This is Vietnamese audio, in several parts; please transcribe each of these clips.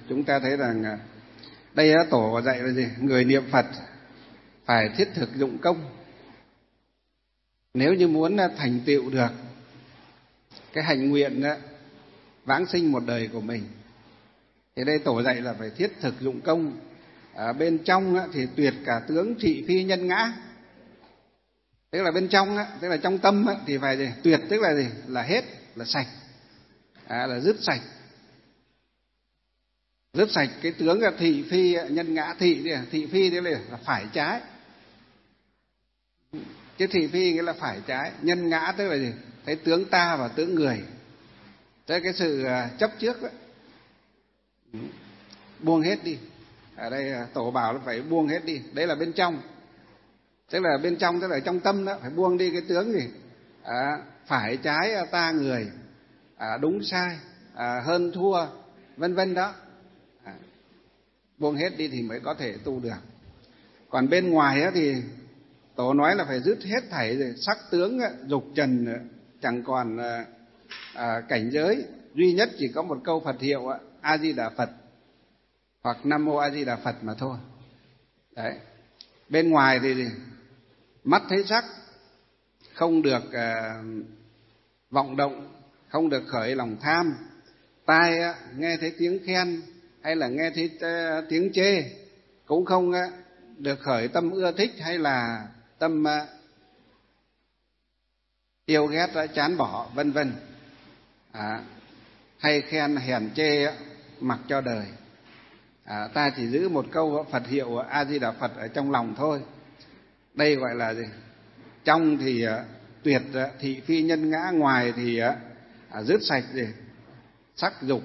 chúng ta thấy rằng đây Tổ dạy là gì? Người niệm Phật phải thiết thực dụng công. Nếu như muốn thành tựu được cái hạnh nguyện vãng sinh một đời của mình, thì đây Tổ dạy là phải thiết thực dụng công. Ở bên trong thì tuyệt cả tướng trị phi nhân ngã. Tức là bên trong, tức là trong tâm thì phải gì? Tuyệt tức là gì? Là hết, là sạch, là dứt sạch. Dứt sạch cái tướng là thị phi nhân ngã. Thị phi tức là phải trái. Cái thị phi nghĩa là phải trái. Nhân ngã tức là gì? Cái tướng ta và tướng người. Tức cái sự chấp trước đó. Buông hết đi. Ở đây Tổ bảo là phải buông hết đi. Đấy là bên trong. Tức là bên trong, tức là trong tâm đó, phải buông đi cái tướng gì? Phải trái ta người, đúng sai, hơn thua, vân vân đó. Buông hết đi thì mới có thể tu được. Còn bên ngoài thì Tổ nói là phải dứt hết thảy rồi, sắc tướng dục trần, chẳng còn cảnh giới. Duy nhất chỉ có một câu Phật hiệu A Di Đà Phật hoặc Nam Mô A Di Đà Phật mà thôi. Đấy. Bên ngoài thì mắt thấy sắc không được vọng động, không được khởi lòng tham. Tai nghe thấy tiếng khen hay là nghe thấy tiếng chê cũng không được khởi tâm ưa thích hay là tâm yêu ghét chán bỏ, vân vân. Hay khen hèn chê mặc cho đời. Ta chỉ giữ một câu Phật hiệu A Di Đà Phật ở trong lòng thôi. Đây gọi là gì? Trong thì tuyệt thị phi nhân ngã, ngoài thì dứt sạch gì? Sắc dục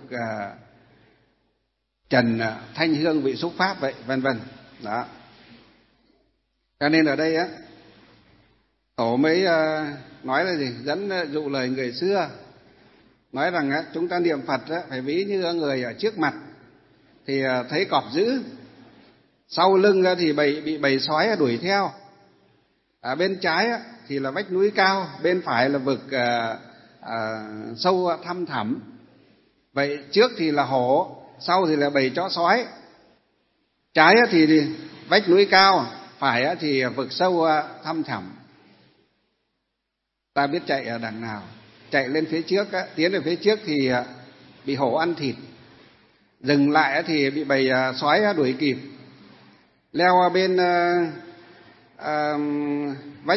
trần thanh hương vị xúc pháp vậy, vân vân. Đó. Cho nên ở đây Tổ mới nói là gì? Dẫn dụ lời người xưa, nói rằng chúng ta niệm Phật phải ví như người ở trước mặt thì thấy cọp dữ, sau lưng thì bị bầy sói đuổi theo. Ở bên trái thì là vách núi cao, bên phải là vực sâu thăm thẳm. Vậy trước thì là hổ, sau thì là bầy chó sói. Trái thì vách núi cao, phải thì vực sâu thăm thẳm. Ta biết chạy ở đằng nào? Chạy lên phía trước, tiến về phía trước thì bị hổ ăn thịt, dừng lại thì bị bầy sói đuổi kịp. Leo bên vách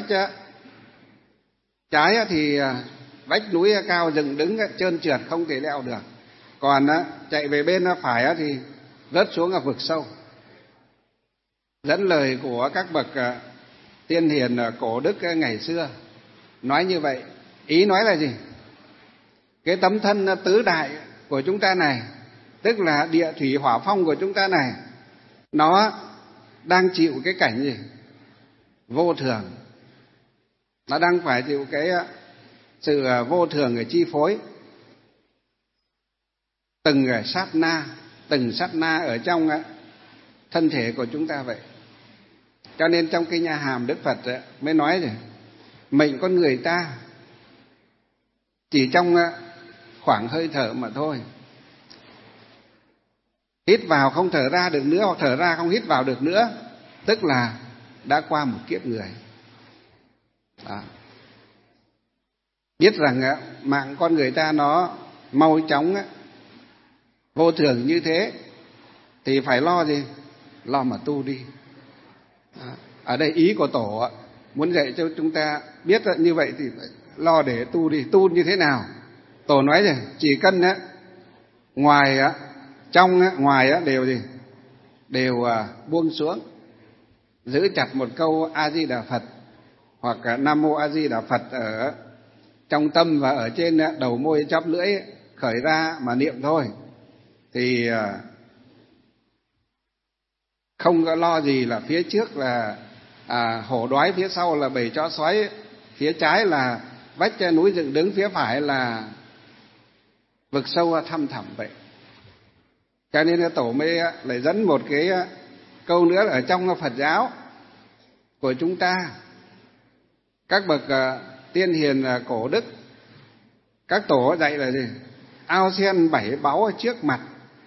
trái thì vách núi cao dựng đứng trơn trượt không thể leo được. Còn chạy về bên phải thì rớt xuống ở vực sâu. Dẫn lời của các bậc tiên hiền cổ đức ngày xưa nói như vậy. Ý nói là gì? Cái tấm thân tứ đại của chúng ta này, tức là địa thủy hỏa phong của chúng ta này, nó đang chịu cái cảnh gì? Vô thường. Nó đang phải chịu cái sự vô thường người chi phối. Từng sát na ở trong thân thể của chúng ta vậy. Cho nên trong cái nhà hàm Đức Phật mới nói rồi, mệnh con người ta chỉ trong khoảng hơi thở mà thôi. Hít vào không thở ra được nữa, hoặc thở ra không hít vào được nữa, tức là đã qua một kiếp người. Đó. Biết rằng mạng con người ta nó mau chóng vô thường như thế thì phải lo gì? Lo mà tu đi. Đó. Ở đây ý của Tổ muốn dạy cho chúng ta biết như vậy thì phải lo để tu đi. Tu như thế nào? Tổ nói rồi, chỉ cần ngoài trong ngoài đều gì? Đều buông xuống, giữ chặt một câu A Di Đà Phật hoặc Nam Mô A Di Đà Phật ở trong tâm và ở trên đầu môi chóp lưỡi khởi ra mà niệm thôi, thì không có lo gì là phía trước là hổ đói, phía sau là bầy chó sói, phía trái là vách núi dựng đứng, phía phải là vực sâu thăm thẳm vậy. Cho nên Tổ mới lại dẫn một cái câu nữa ở trong Phật giáo của chúng ta. Các bậc tiên hiền cổ đức, các tổ dạy là gì? Ao sen bảy báu ở trước mặt,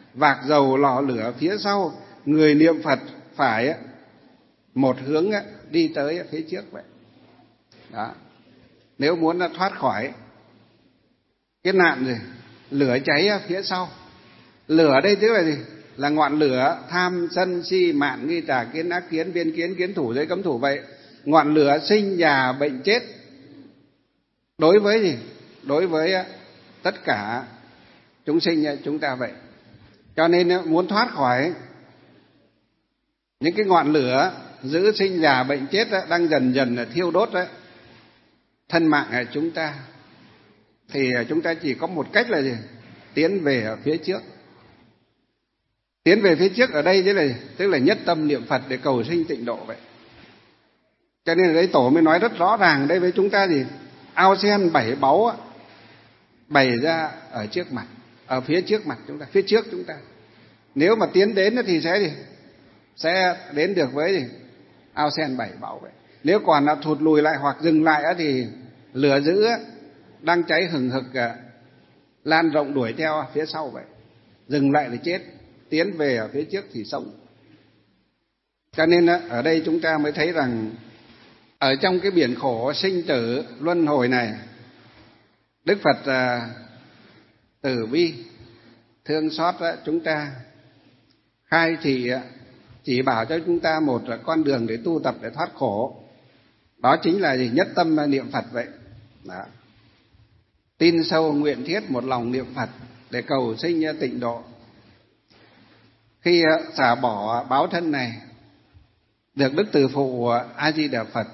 vạc dầu lò lửa phía sau, người niệm Phật phải một hướng đi tới phía trước vậy. Đó. Nếu muốn thoát khỏi cái nạn gì lửa cháy phía sau. Lửa đây tức là gì? Là ngọn lửa tham sân si mạn nghi tà kiến ác kiến biên kiến kiến thủ giới cấm thủ vậy. Ngọn lửa sinh già bệnh chết đối với gì? Đối với tất cả chúng sinh chúng ta vậy. Cho nên muốn thoát khỏi những cái ngọn lửa giữ sinh già bệnh chết đang dần dần thiêu đốt thân mạng chúng ta, thì chúng ta chỉ có một cách là gì? Tiến về ở phía trước. Tiến về phía trước ở đây tức là nhất tâm niệm Phật để cầu sinh tịnh độ vậy. Cho nên ở đây Tổ mới nói rất rõ ràng đây với chúng ta gì? Ao sen bảy báu bày ra ở trước mặt, ở phía trước mặt chúng ta, phía trước chúng ta. Nếu mà tiến đến thì sẽ gì? Sẽ đến được với gì? Ao sen bảy báu vậy. Nếu còn là thụt lùi lại hoặc dừng lại thì lửa dữ đang cháy hừng hực lan rộng đuổi theo phía sau vậy. Dừng lại thì chết, tiến về ở phía trước thì sống. Cho nên ở đây chúng ta mới thấy rằng ở trong cái biển khổ sinh tử luân hồi này, Đức Phật từ bi thương xót chúng ta, khai thị chỉ bảo cho chúng ta một con đường để tu tập để thoát khổ. Đó chính là gì? Nhất tâm niệm Phật vậy. Đó. Tin sâu nguyện thiết một lòng niệm Phật để cầu sinh tịnh độ. Khi xả bỏ báo thân này, được Đức Từ Phụ A Di Đà Phật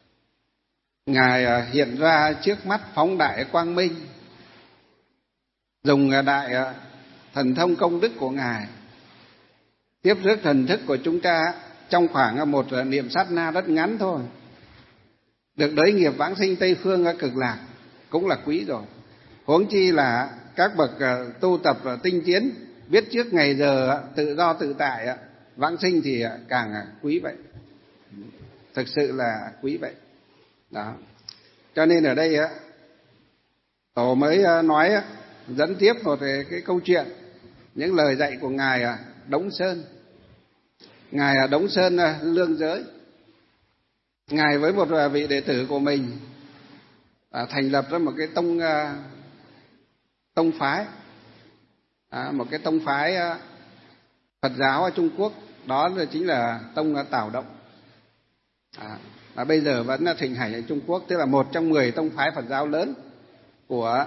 Ngài hiện ra trước mắt phóng đại quang minh, dùng đại thần thông công đức của Ngài tiếp rước thần thức của chúng ta trong khoảng một niệm sát na rất ngắn thôi, được đới nghiệp vãng sinh Tây Phương Cực Lạc cũng là quý rồi. Huống chi là các bậc tu tập tinh tiến, biết trước ngày giờ tự do tự tại vãng sinh thì càng quý vậy. Thực sự là quý vậy. Đó. Cho nên ở đây Tổ mới nói dẫn tiếp một cái câu chuyện, những lời dạy của Ngài Đống Sơn. Ngài Đống Sơn Lương Giới, Ngài với một vị đệ tử của mình thành lập ra một cái tông phái, một cái tông phái Phật giáo ở Trung Quốc, đó là chính là tông Tào Động. Và bây giờ vẫn thịnh hành ở Trung Quốc, tức là một trong 10 tông phái Phật giáo lớn của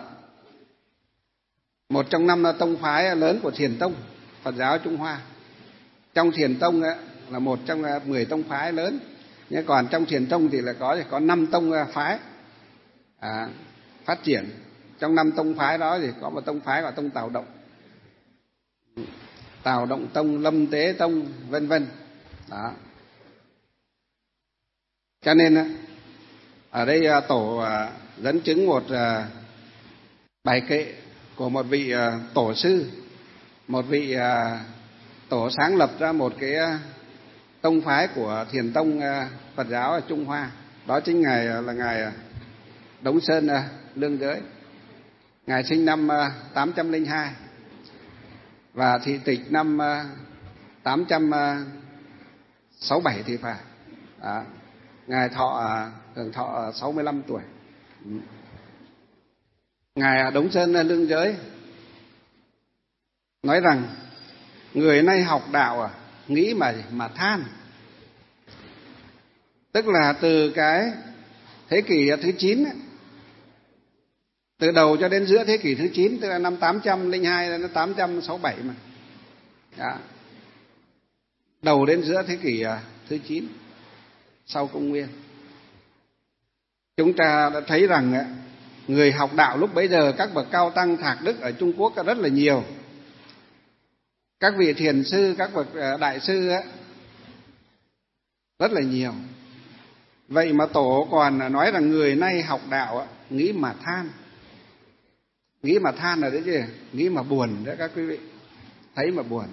một trong 5 tông phái lớn của Thiền Tông Phật giáo Trung Hoa. Trong Thiền Tông là một trong 10 tông phái lớn, nhưng còn trong Thiền Tông thì là có 5 tông phái phát triển. Trong 5 tông phái đó thì có một tông phái gọi tông Tào Động, Tào Động Tông, Lâm Tế Tông, vân vân. Đó. Cho nên ở đây Tổ dẫn chứng một bài kệ của một vị tổ sư, một vị tổ sáng lập ra một cái tông phái của Thiền Tông Phật giáo ở Trung Hoa. Đó chính Ngài Đống Sơn Lương Giới. Ngài sinh năm 802 và thị tịch năm 867 thì phải. Đó. Ngài hưởng thọ 65 tuổi. Ngài Đống Sơn Lương Giới nói rằng người nay học đạo nghĩ mà than. Tức là từ cái thế kỷ thứ 9, từ đầu cho đến giữa thế kỷ thứ 9, tức là năm 802 đến 867 mà. Đó. Đầu đến giữa thế kỷ thứ 9 sau công nguyên. Chúng ta đã thấy rằng người học đạo lúc bấy giờ, các bậc cao tăng thạc đức ở Trung Quốc rất là nhiều. Các vị thiền sư, các bậc đại sư rất là nhiều. Vậy mà Tổ còn nói rằng người nay học đạo nghĩ mà than. Nghĩ mà than là đấy chứ, nghĩ mà buồn đấy các quý vị. Thấy mà buồn.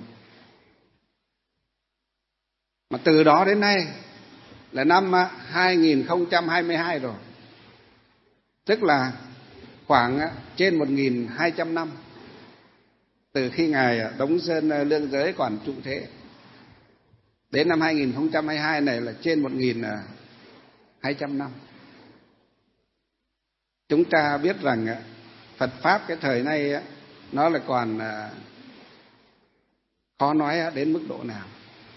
Mà từ đó đến nay là năm 2022 rồi. Tức là khoảng trên 1.200 năm từ khi ngài Đống Sơn Lương Giới còn trụ thế đến năm 2022 này là trên 1.200 năm. Chúng ta biết rằng Phật pháp cái thời nay nó là còn khó nói đến mức độ nào.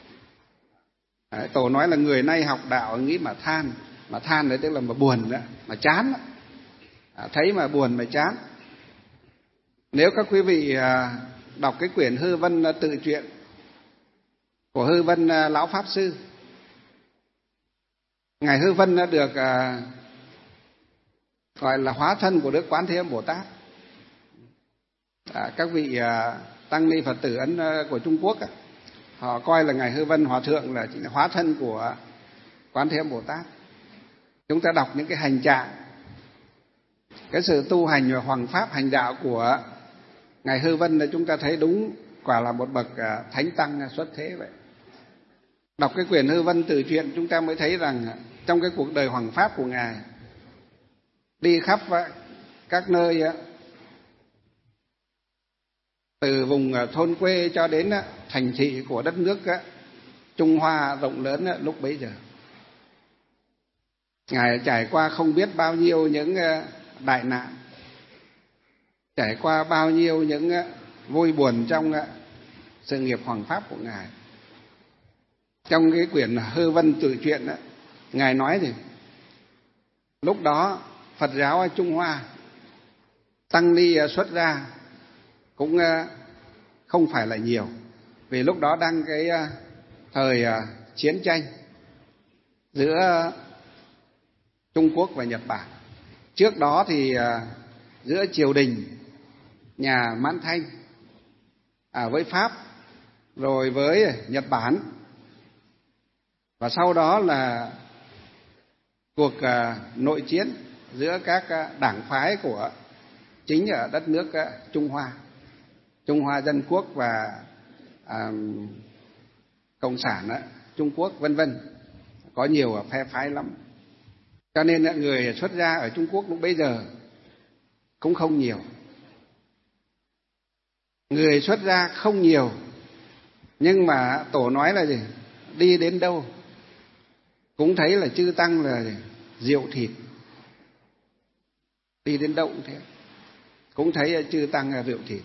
Tổ nói là người nay học đạo nghĩ mà than đấy tức là mà buồn đó, mà chán đó. Thấy mà buồn mà chán. Nếu các quý vị đọc cái quyển Hư Vân tự truyện của Hư Vân lão pháp sư, ngài Hư Vân đã được gọi là hóa thân của Đức Quán Thế Âm Bồ Tát. Các vị tăng ni Phật tử Ấn của Trung Quốc họ coi là ngài Hư Vân Hòa thượng là chỉ là hóa thân của Quán Thế Âm Bồ Tát. Chúng ta đọc những cái hành trạng, cái sự tu hành và hoằng pháp hành đạo của ngài Hư Vân là chúng ta thấy đúng quả là một bậc thánh tăng xuất thế vậy. Đọc cái quyển Hư Vân tự truyện chúng ta mới thấy rằng trong cái cuộc đời hoằng pháp của ngài, đi khắp các nơi từ vùng thôn quê cho đến thành thị của đất nước Trung Hoa rộng lớn lúc bấy giờ. Ngài trải qua không biết bao nhiêu những đại nạn, trải qua bao nhiêu những vui buồn trong sự nghiệp hoằng pháp của ngài. Trong cái quyển Hư Vân tự truyện ngài nói thì lúc đó Phật giáo ở Trung Hoa tăng ni xuất gia cũng không phải là nhiều, vì lúc đó đang cái thời chiến tranh giữa Trung Quốc và Nhật Bản. Trước đó thì giữa triều đình nhà Mãn Thanh với Pháp, rồi với Nhật Bản, và sau đó là cuộc nội chiến giữa các đảng phái của chính ở đất nước Trung Hoa, Trung Hoa Dân Quốc và Cộng sản Trung Quốc vân vân, có nhiều phe phái lắm. Cho nên người xuất gia ở Trung Quốc lúc bấy giờ cũng không nhiều. Người xuất gia không nhiều, nhưng mà Tổ nói là gì? Đi đến đâu cũng thấy là chư tăng là rượu thịt. Đi đến đâu cũng thế, cũng thấy chư tăng là rượu thịt.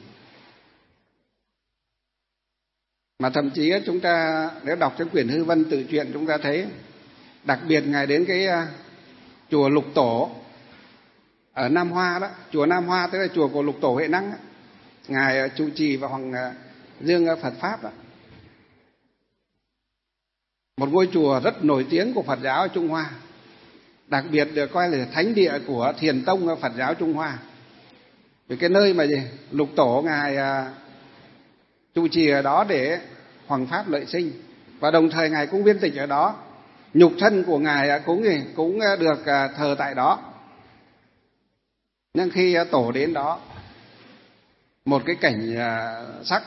Mà thậm chí chúng ta nếu đọc cái quyển Hư Vân tự truyện chúng ta thấy, đặc biệt ngài đến cái chùa Lục Tổ ở Nam Hoa đó, chùa Nam Hoa tức là chùa của Lục Tổ Huệ Năng đó, ngài trụ trì và Hoàng Dương Phật pháp đó. Một ngôi chùa rất nổi tiếng của Phật giáo ở Trung Hoa, đặc biệt được coi là thánh địa của Thiền tông Phật giáo Trung Hoa. Vì cái nơi mà gì Lục Tổ ngài trụ trì ở đó để hoằng pháp lợi sinh, và đồng thời ngài cũng viên tịch ở đó, nhục thân của ngài cũng được thờ tại đó. Nhưng khi Tổ đến đó, một cái cảnh sắc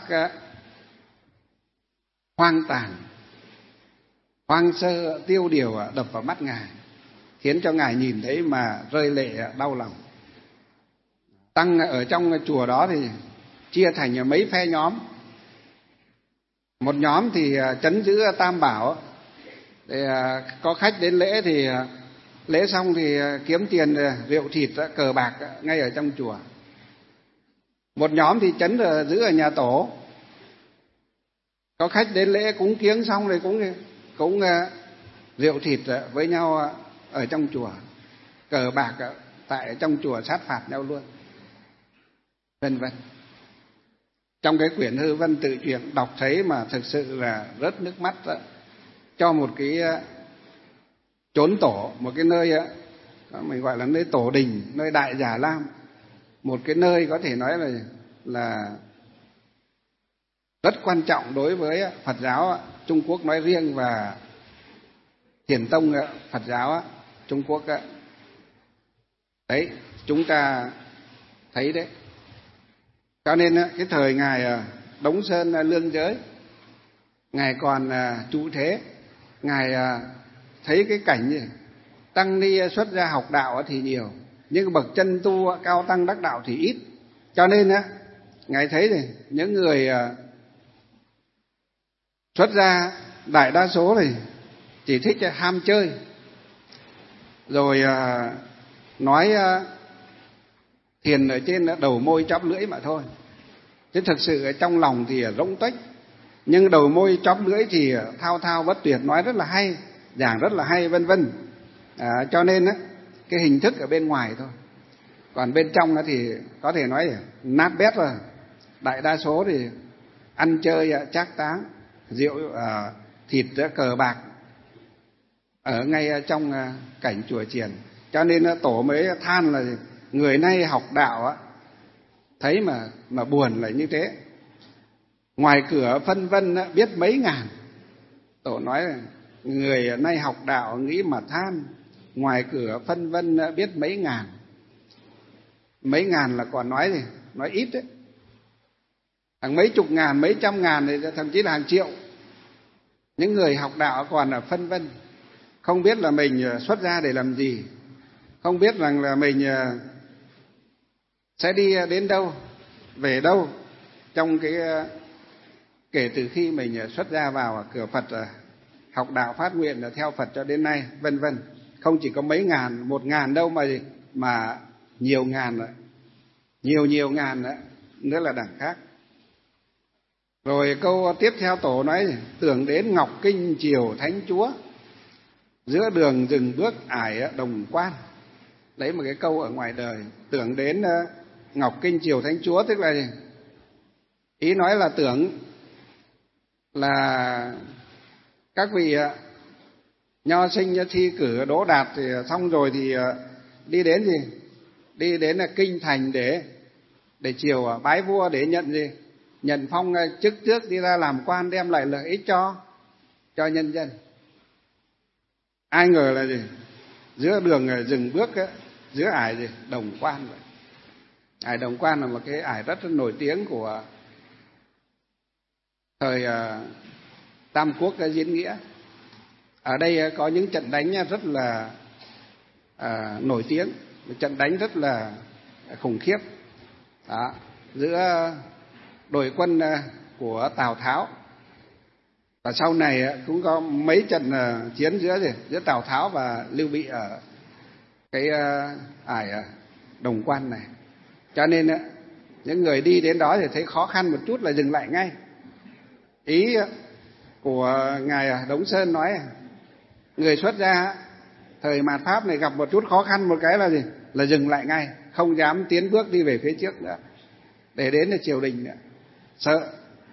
hoang tàn, hoang sơ, tiêu điều đập vào mắt ngài, khiến cho ngài nhìn thấy mà rơi lệ đau lòng. Tăng ở trong chùa đó thì chia thành mấy phe nhóm. Một nhóm thì trấn giữ Tam Bảo, thì có khách đến lễ thì lễ xong thì kiếm tiền rượu thịt cờ bạc ngay ở trong chùa. Một nhóm thì trấn giữ ở nhà Tổ, có khách đến lễ cúng kiếng xong rồi cũng rượu thịt với nhau ở trong chùa, cờ bạc tại trong chùa sát phạt nhau luôn, vân vân. Trong cái quyển Hư Vân tự truyện đọc thấy mà thực sự là rớt nước mắt đó, cho một cái chốn tổ, một cái nơi mình gọi là nơi tổ đình, nơi Đại Già Lam, một cái nơi có thể nói là rất quan trọng đối với Phật giáo Trung Quốc nói riêng và Thiền tông Phật giáo Trung Quốc. Đấy, chúng ta thấy đấy. Cho nên cái thời ngài Đống Sơn Lương Giới, ngài còn trụ thế, ngài thấy cái cảnh gì? Tăng ni xuất gia học đạo thì nhiều, nhưng bậc chân tu cao tăng đắc đạo thì ít. Cho nên Ngài thấy thì những người xuất gia đại đa số này chỉ thích ham chơi, rồi nói thiền ở trên đầu môi chóp lưỡi mà thôi, chứ thực sự ở trong lòng thì rỗng tuếch. Nhưng đầu môi chóp lưỡi thì thao thao bất tuyệt, nói rất là hay, giảng rất là hay, vân vân. Cho nên cái hình thức ở bên ngoài thôi, còn bên trong thì có thể nói nát bét rồi. Đại đa số thì ăn chơi trác táng, rượu thịt cờ bạc ở ngay trong cảnh chùa chiền. Cho nên tổ mới than là người nay học đạo thấy mà buồn là như thế. Ngoài cửa phân vân biết mấy ngàn. Tổ nói là người nay học đạo nghĩ mà than, ngoài cửa phân vân biết mấy ngàn. Mấy ngàn là còn nói gì? Nói ít đấy. Hàng mấy chục ngàn, mấy trăm ngàn, thì thậm chí là hàng triệu. Những người học đạo còn là phân vân, không biết là mình xuất gia để làm gì, không biết rằng là mình sẽ đi đến đâu, về đâu trong cái kể từ khi mình xuất gia vào cửa Phật, học đạo phát nguyện là theo Phật cho đến nay, vân vân. Không chỉ có mấy ngàn, 1.000 đâu mà nhiều ngàn nữa, nhiều ngàn nữa là đẳng khác. Rồi câu tiếp theo tổ nói tưởng đến Ngọc Kinh Triều Thánh Chúa, giữa đường dừng bước ải đồng quan. Đấy một cái câu ở ngoài đời, tưởng đến Ngọc Kinh Triều Thánh Chúa, tức là gì? Ý nói là tưởng là các vị nho sinh thi cử đỗ đạt thì xong rồi thì đi đến gì? Đi đến kinh thành để triều bái vua, để nhận gì? Nhận phong chức tước, đi ra làm quan, đem lại lợi ích cho nhân dân. Ai ngờ là gì? Giữa đường dừng bước giữa ải gì? Đồng quan vậy. Ải Đồng Quan là một cái ải rất nổi tiếng của thời Tam Quốc diễn nghĩa. Ở đây có những trận đánh rất là nổi tiếng, trận đánh rất là khủng khiếp. Đó, giữa đội quân của Tào Tháo, và sau này cũng có mấy trận chiến giữa Tào Tháo và Lưu Bị ở cái ải Đồng Quan này. Cho nên những người đi đến đó thì thấy khó khăn một chút là dừng lại ngay. Ý của ngài Đống Sơn nói người xuất gia thời mạt Pháp này gặp một chút khó khăn một cái là gì? Là dừng lại ngay, không dám tiến bước đi về phía trước nữa, để đến là triều đình nữa. Sợ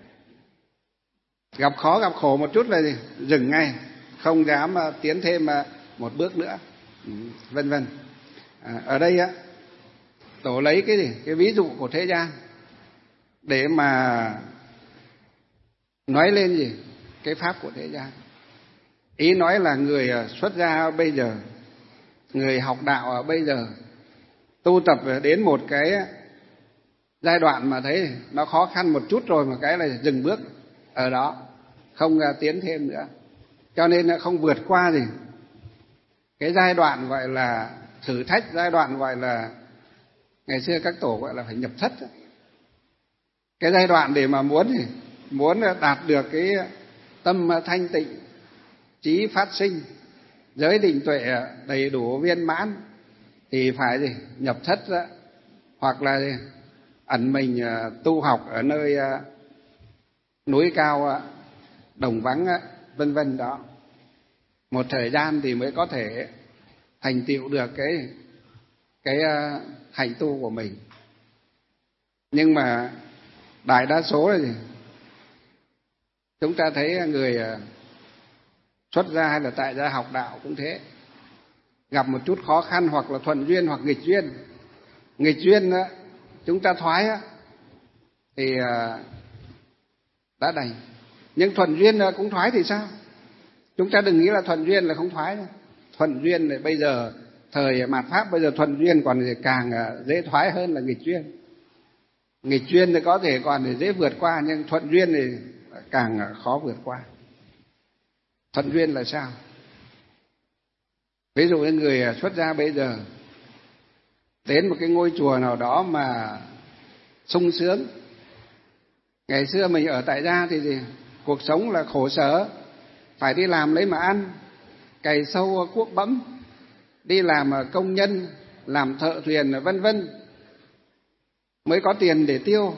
gặp khó gặp khổ một chút là gì? Dừng ngay, không dám tiến thêm một bước nữa, vân vân. Ở đây tổ lấy cái gì? Cái ví dụ của thế gian để mà nói lên gì? Cái pháp của thế gian. Ý nói là người xuất gia bây giờ, người học đạo bây giờ tu tập đến một cái giai đoạn mà thấy nó khó khăn một chút rồi, một cái là dừng bước ở đó, không tiến thêm nữa. Cho nên không vượt qua gì cái giai đoạn gọi là thử thách, giai đoạn gọi là ngày xưa các tổ gọi là phải nhập thất. Cái giai đoạn để mà muốn đạt được cái tâm thanh tịnh, trí phát sinh, giới định tuệ đầy đủ viên mãn thì phải gì? Nhập thất đó, hoặc là gì? Ẩn mình tu học ở nơi núi cao đồng vắng, vân vân đó. Một thời gian thì mới có thể thành tựu được cái hành tu của mình. Nhưng mà đại đa số là gì? Chúng ta thấy người xuất gia hay là tại gia học đạo cũng thế, gặp một chút khó khăn hoặc là thuận duyên hoặc nghịch duyên. Nghịch duyên chúng ta thoái thì đã đành, nhưng thuận duyên cũng thoái thì sao? Chúng ta đừng nghĩ là thuận duyên là không thoái. Thuận duyên thì bây giờ thời mạt Pháp, bây giờ thuận duyên còn càng dễ thoái hơn là nghịch duyên. Nghịch duyên thì có thể còn dễ vượt qua, nhưng thuận duyên thì càng khó vượt qua. Thuận duyên là sao? Ví dụ như người xuất gia bây giờ đến một cái ngôi chùa nào đó mà sung sướng, Ngày xưa mình ở tại gia thì gì? Cuộc sống là khổ sở, phải đi làm lấy mà ăn, cày sâu cuốc bẫm, đi làm công nhân, làm thợ thuyền vân vân mới có tiền để tiêu.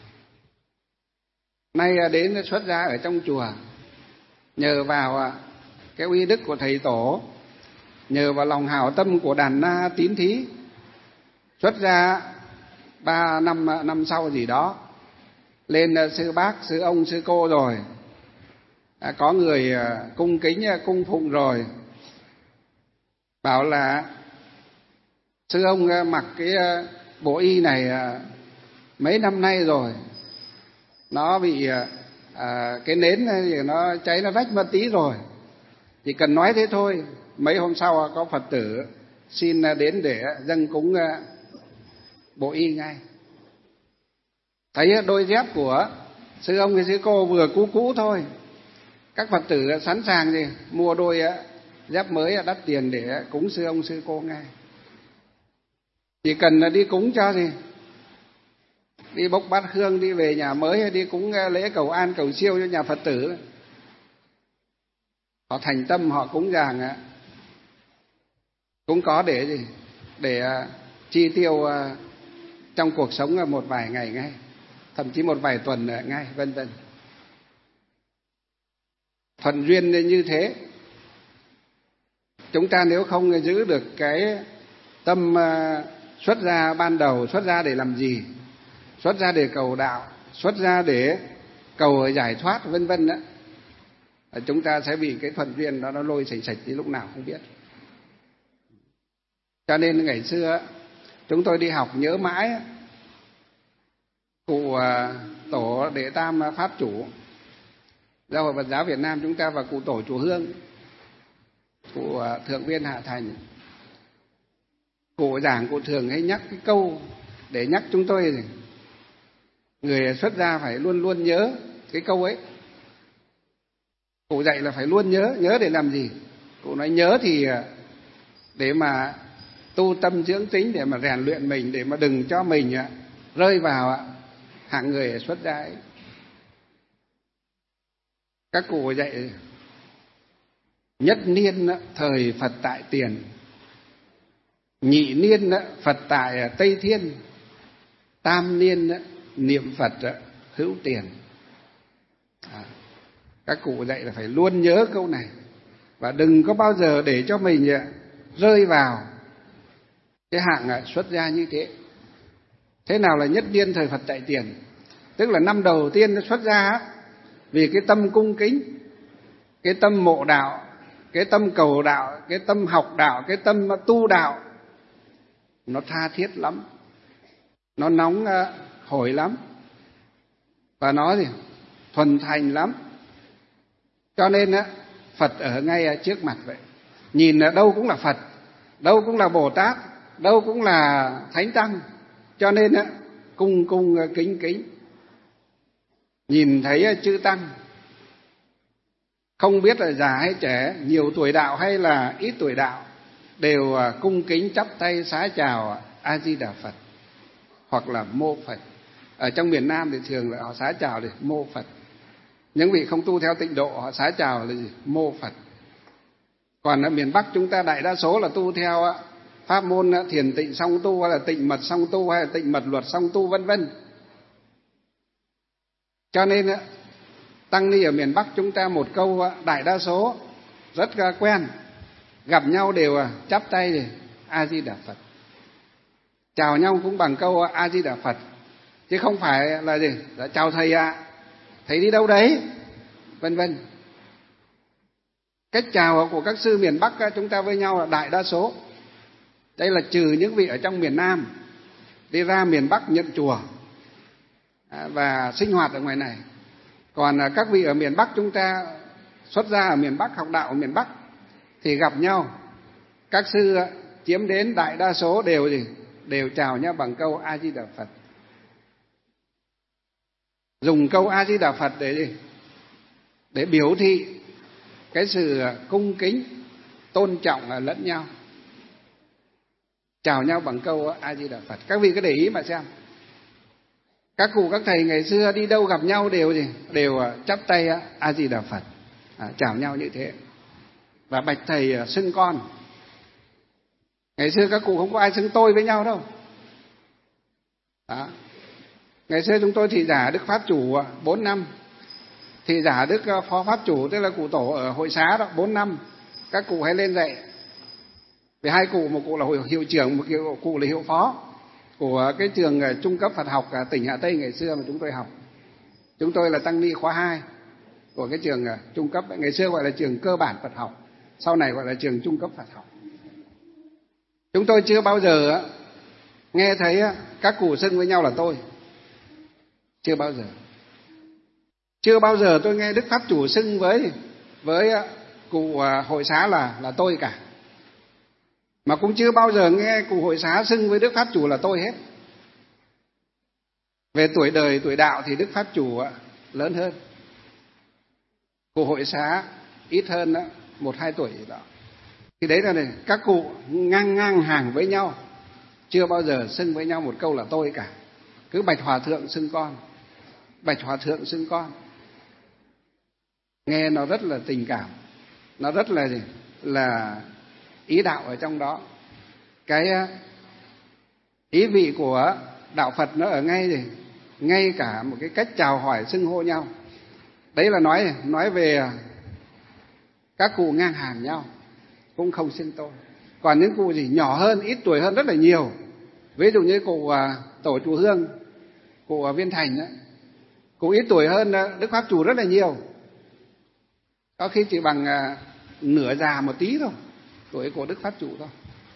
Nay đến xuất gia ở trong chùa, nhờ vào cái uy đức của thầy tổ, nhờ vào lòng hảo tâm của đàn na tín thí, xuất gia 3 năm sau gì đó lên sư bác, sư ông, sư cô rồi, có người cung kính cung phụng rồi, bảo là sư ông mặc cái bộ y này mấy năm nay rồi, nó bị cái nến thì nó cháy, nó rách mất tí rồi, chỉ cần nói thế thôi. Mấy hôm sau có Phật tử xin đến để dâng cúng bộ y ngay. Thấy đôi dép của sư ông với sư cô vừa cũ cũ thôi, các Phật tử sẵn sàng gì mua đôi dép mới đắt tiền để cúng sư ông sư cô ngay. Chỉ cần đi cúng cho gì, đi bốc bát hương, đi về nhà mới, hay đi cúng lễ cầu an cầu siêu cho nhà Phật tử, họ thành tâm họ cúng dường cũng có để gì, để chi tiêu trong cuộc sống một vài ngày ngay, thậm chí một vài tuần ngay, vân vân. Thuận duyên như thế. Chúng ta nếu không giữ được cái tâm xuất gia ban đầu, xuất gia để làm gì? Xuất gia để cầu đạo, xuất gia để cầu giải thoát vân vân đó, chúng ta sẽ bị cái thuận duyên đó nó lôi sạch sạch đi lúc nào không biết. Cho nên ngày xưa chúng tôi đi học nhớ mãi cụ tổ Đệ Tam Pháp Chủ Giáo hội Phật giáo Việt Nam chúng ta và cụ tổ chùa Hương, cụ Thượng Viên Hạ Thành. Cụ giảng, cụ thường hay nhắc cái câu để nhắc chúng tôi gì, người xuất gia phải luôn luôn nhớ cái câu ấy. Cụ dạy là phải luôn nhớ. Nhớ để làm gì? Cụ nói nhớ thì để mà tu tâm dưỡng tính, để mà rèn luyện mình, để mà đừng cho mình rơi vào hạng người xuất gia ấy. Các cụ dạy nhất niên thời Phật tại tiền, nhị niên Phật tại Tây Thiên, tam niên niệm Phật hữu tiền. Các cụ dạy là phải luôn nhớ câu này, và đừng có bao giờ để cho mình rơi vào cái hạng xuất gia như thế. Thế nào là nhất niên thời Phật tại tiền? Tức là năm đầu tiên xuất gia vì cái tâm cung kính, cái tâm mộ đạo, cái tâm cầu đạo, cái tâm học đạo, cái tâm tu đạo, nó tha thiết lắm, nó nóng hổi lắm, và nó gì thuần thành lắm. Cho nên Phật ở ngay trước mặt vậy, nhìn đâu cũng là Phật, đâu cũng là Bồ Tát, đâu cũng là Thánh Tăng. Cho nên cung cung kính kính. Nhìn thấy chư Tăng, không biết là già hay trẻ, nhiều tuổi đạo hay là ít tuổi đạo, đều cung kính chắp tay xá chào A Di Đà Phật hoặc là mô Phật. Ở trong miền Nam thì thường là họ xá chào để mô Phật. Những vị không tu theo tịnh độ họ xá chào là gì? Mô Phật. Còn ở miền Bắc chúng ta đại đa số là tu theo pháp môn thiền tịnh song tu, hay là tịnh mật song tu, hay là tịnh mật luật song tu vân vân. Cho nên tăng ni ở miền Bắc chúng ta một câu đại đa số rất quen, gặp nhau đều chắp tay A Di Đà Phật. Chào nhau cũng bằng câu A Di Đà Phật, chứ không phải là gì là chào thầy ạ, thầy đi đâu đấy, vân vân. Cách chào của các sư miền Bắc chúng ta với nhau là đại đa số. Đây là trừ những vị ở trong miền Nam đi ra miền Bắc nhận chùa và sinh hoạt ở ngoài này. Còn các vị ở miền Bắc chúng ta xuất gia ở miền Bắc, học đạo ở miền Bắc thì gặp nhau, các sư chiếm đến đại đa số đều gì? Đều chào nhau bằng câu A Di Đà Phật. Dùng câu A Di Đà Phật để gì? Để biểu thị cái sự cung kính, tôn trọng lẫn nhau. Chào nhau bằng câu A Di Đà Phật. Các vị cứ để ý mà xem. Các cụ các thầy ngày xưa đi đâu gặp nhau đều chắp tay A Di Đà Phật, chào nhau như thế, và bạch thầy xưng con. Ngày xưa các cụ không có ai xưng tôi với nhau đâu. Đó. Ngày xưa chúng tôi thị giả Đức Pháp Chủ 4 năm, thị giả Đức Phó Pháp Chủ tức là cụ tổ ở hội xá đó 4 năm. Các cụ hay lên dạy. Vì hai cụ, một cụ là hiệu trưởng, một cụ là hiệu phó của cái trường trung cấp Phật học tỉnh Hà Tây ngày xưa mà chúng tôi học. Chúng tôi là tăng ni khóa 2 của cái trường trung cấp, ngày xưa gọi là trường cơ bản Phật học, sau này gọi là trường trung cấp Phật học. Chúng tôi chưa bao giờ nghe thấy các cụ xưng với nhau là tôi. Chưa bao giờ. Chưa bao giờ tôi nghe Đức Pháp Chủ xưng với cụ hội xá là tôi cả. Mà cũng chưa bao giờ nghe cụ hội xá xưng với Đức Pháp Chủ là tôi hết. Về tuổi đời, tuổi đạo thì Đức Pháp Chủ lớn hơn. Cụ hội xá ít hơn 1-2 tuổi gì đó. Thì đấy là này, các cụ ngang hàng với nhau, chưa bao giờ xưng với nhau một câu là tôi cả. Cứ bạch hòa thượng xưng con, bạch hòa thượng xưng con. Nghe nó rất là tình cảm, nó rất là ý đạo ở trong đó. Cái ý vị của đạo Phật nó ở ngay cả một cái cách chào hỏi xưng hô nhau. Đấy là nói về các cụ ngang hàng nhau, cũng không xưng tôi. Còn những cụ nhỏ hơn, ít tuổi hơn rất là nhiều, ví dụ như cụ tổ chùa Hương, cụ ở Viên Thành ấy, cụ ít tuổi hơn Đức Pháp Chủ rất là nhiều, có khi chỉ bằng nửa già một tí thôi, tuổi của Đức Pháp Chủ thôi.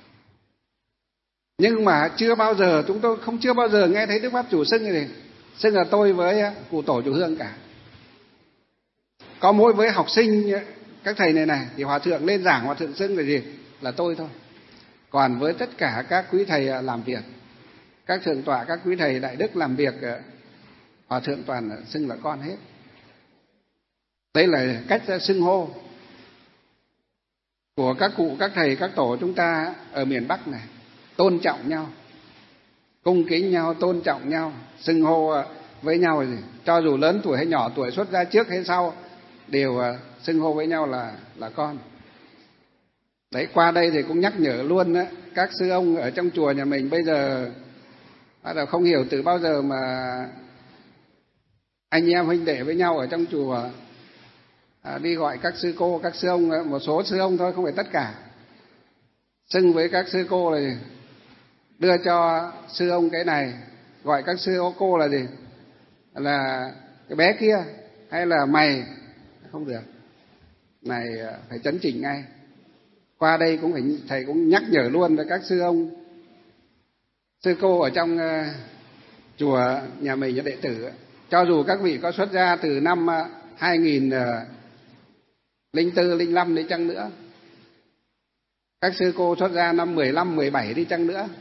Nhưng mà chúng tôi chưa bao giờ nghe thấy Đức Pháp Chủ xưng là tôi với cụ tổ chùa Hương cả. Có mỗi với học sinh các thầy này thì hòa thượng lên giảng, hòa thượng xưng là tôi thôi. Còn với tất cả các quý thầy làm việc, các thượng tọa, các quý thầy đại đức làm việc, hòa thượng toàn xưng là con hết. Đây là cách xưng hô của các cụ, các thầy, các tổ chúng ta ở miền Bắc này. Tôn trọng nhau, cung kính nhau, tôn trọng nhau, xưng hô với nhau cho dù lớn tuổi hay nhỏ tuổi, xuất gia trước hay sau, đều xưng hô với nhau là con. Đấy, qua đây thì cũng nhắc nhở luôn đó, các sư ông ở trong chùa nhà mình bây giờ bắt đầu không hiểu từ bao giờ mà anh em huynh đệ với nhau ở trong chùa đi gọi các sư cô, các sư ông, một số sư ông thôi, không phải tất cả. Xưng với các sư cô là đưa cho sư ông cái này, gọi các sư cô là là cái bé kia, hay là mày, không được. Này phải chấn chỉnh ngay. Qua đây cũng phải, thầy cũng nhắc nhở luôn với các sư ông, sư cô ở trong chùa nhà mình, đệ tử, cho dù các vị có xuất gia từ năm 2004, 05 đi chăng nữa, các sư cô xuất gia năm 15, 17 đi chăng nữa,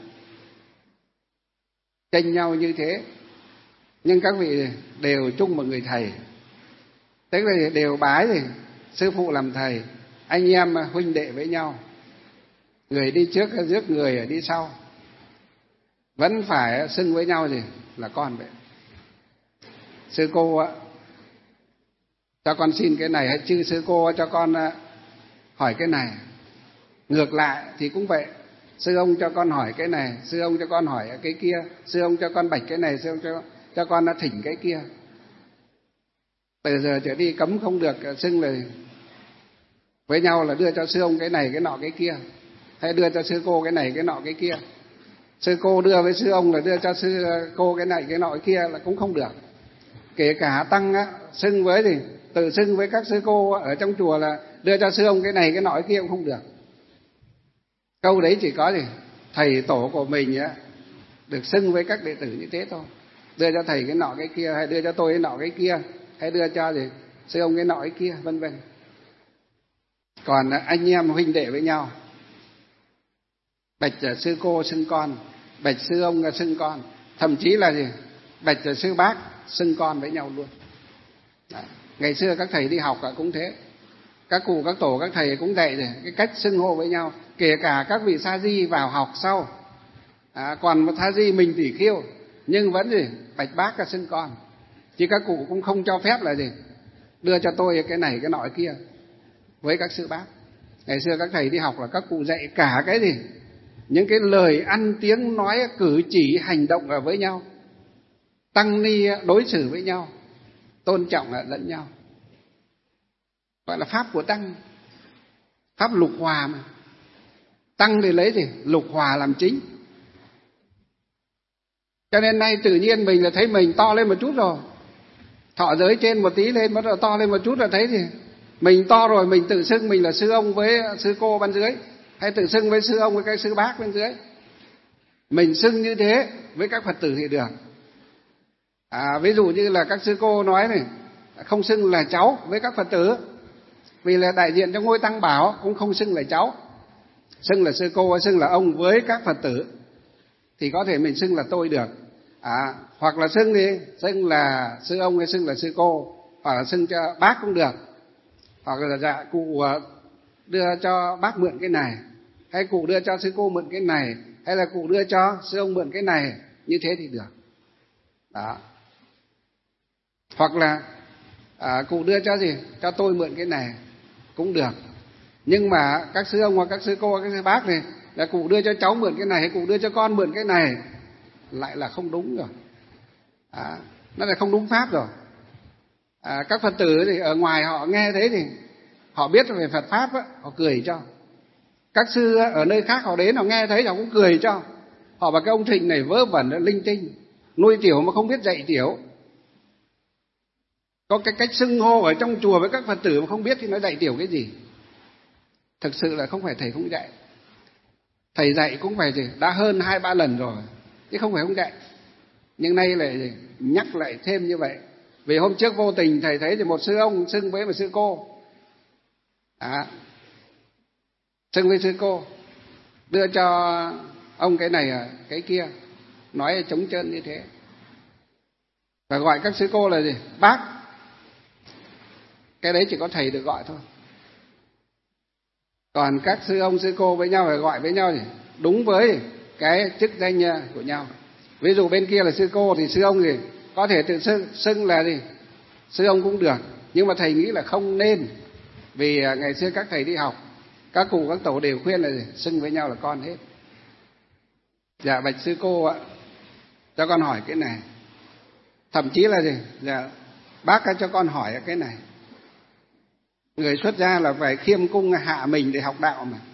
chênh nhau như thế, nhưng các vị đều chung một người thầy, tức là đều bái sư phụ làm thầy, anh em huynh đệ với nhau, người đi trước rước người đi sau, vẫn phải xưng với nhau là con vậy. Sư cô cho con xin cái này, hay chư sư cô cho con hỏi cái này. Ngược lại thì cũng vậy, sư ông cho con hỏi cái này, sư ông cho con hỏi cái kia, sư ông cho con bạch cái này, sư ông cho con thỉnh cái kia. Từ giờ trở đi cấm không được xưng là với nhau là đưa cho sư ông cái này cái nọ cái kia, hay đưa cho sư cô cái này cái nọ cái kia. Sư cô đưa với sư ông là đưa cho sư cô cái này cái nọ cái kia là cũng không được. Kể cả tăng xưng với tự xưng với các sư cô ở trong chùa là đưa cho sư ông cái này cái nọ cái kia cũng không được. Câu đấy chỉ có thầy tổ của mình được xưng với các đệ tử như thế thôi. Đưa cho thầy cái nọ cái kia, hay đưa cho tôi cái nọ cái kia, hay đưa cho sư ông cái nọ cái kia, vân vân. Còn anh em huynh đệ với nhau, bạch sư cô xưng con, bạch sư ông xưng con, thậm chí là bạch sư bác xưng con với nhau luôn. Đấy. Ngày xưa các thầy đi học cũng thế, các cụ, các tổ, các thầy cũng dạy cái cách xưng hô với nhau. Kể cả các vị sa di vào học sau, còn một sa di mình tỷ khiêu, nhưng vẫn gì bạch bác cả xưng con. Chứ các cụ cũng không cho phép là gì đưa cho tôi cái này cái nọ kia với các sư bác. Ngày xưa các thầy đi học là các cụ dạy cả cái gì, những cái lời ăn tiếng nói cử chỉ hành động ở với nhau, tăng ni đối xử với nhau tôn trọng lẫn nhau, gọi là pháp của tăng, pháp lục hòa mà. Tăng thì lấy gì lục hòa làm chính. Cho nên nay tự nhiên mình là thấy mình to lên một chút rồi, thọ giới trên một tí lên bắt đầu to lên một chút là thấy thì mình to rồi, mình tự xưng mình là sư ông với sư cô bên dưới, hay tự xưng với sư ông với các sư bác bên dưới. Mình xưng như thế với các Phật tử thì được. Ví dụ như là các sư cô nói này, không xưng là cháu với các Phật tử, vì là đại diện cho ngôi tăng bảo, cũng không xưng là cháu, xưng là sư cô hay xưng là ông với các Phật tử thì có thể mình xưng là tôi được. Hoặc là xưng đi, xưng là sư ông hay xưng là sư cô, hoặc là xưng cho bác cũng được, hoặc là dạ cụ đưa cho bác mượn cái này, hay cụ đưa cho sư cô mượn cái này, hay là cụ đưa cho sư ông mượn cái này, như thế thì được. Đó. Hoặc là cụ đưa cho gì, cho tôi mượn cái này cũng được. Nhưng mà các sư ông hoặc các sư cô, các sư bác này là cụ đưa cho cháu mượn cái này hay cụ đưa cho con mượn cái này lại là không đúng rồi. Nó là không đúng pháp rồi. Các Phật tử thì ở ngoài họ nghe thế thì họ biết về Phật pháp á, họ cười cho. Các sư ở nơi khác họ đến họ nghe thấy họ cũng cười cho. Họ bảo cái ông Thịnh này vớ vẩn linh tinh, nuôi tiểu mà không biết dạy tiểu. Có cái cách xưng hô ở trong chùa với các Phật tử mà không biết thì nói dạy tiểu cái gì. Thực sự là không phải thầy không dạy, thầy dạy cũng phải gì đã hơn 2-3 lần rồi chứ không phải không dạy. Nhưng nay lại nhắc lại thêm như vậy. Vì hôm trước vô tình thầy thấy thì một sư ông xưng với một sư cô, xưng với sư cô, đưa cho ông cái này cái kia, nói trống trơn như thế, và gọi các sư cô là gì bác. Cái đấy chỉ có thầy được gọi thôi, còn các sư ông sư cô với nhau phải gọi với nhau thì đúng với cái chức danh của nhau. Ví dụ bên kia là sư cô thì sư ông gì có thể tự xưng là gì sư ông cũng được, nhưng mà thầy nghĩ là không nên. Vì ngày xưa các thầy đi học, các cụ các tổ đều khuyên là gì xưng với nhau là con hết. Dạ bạch sư cô ạ, cho con hỏi cái này. Thậm chí là gì dạ bác cho con hỏi cái này. Người xuất gia là phải khiêm cung hạ mình để học đạo mà.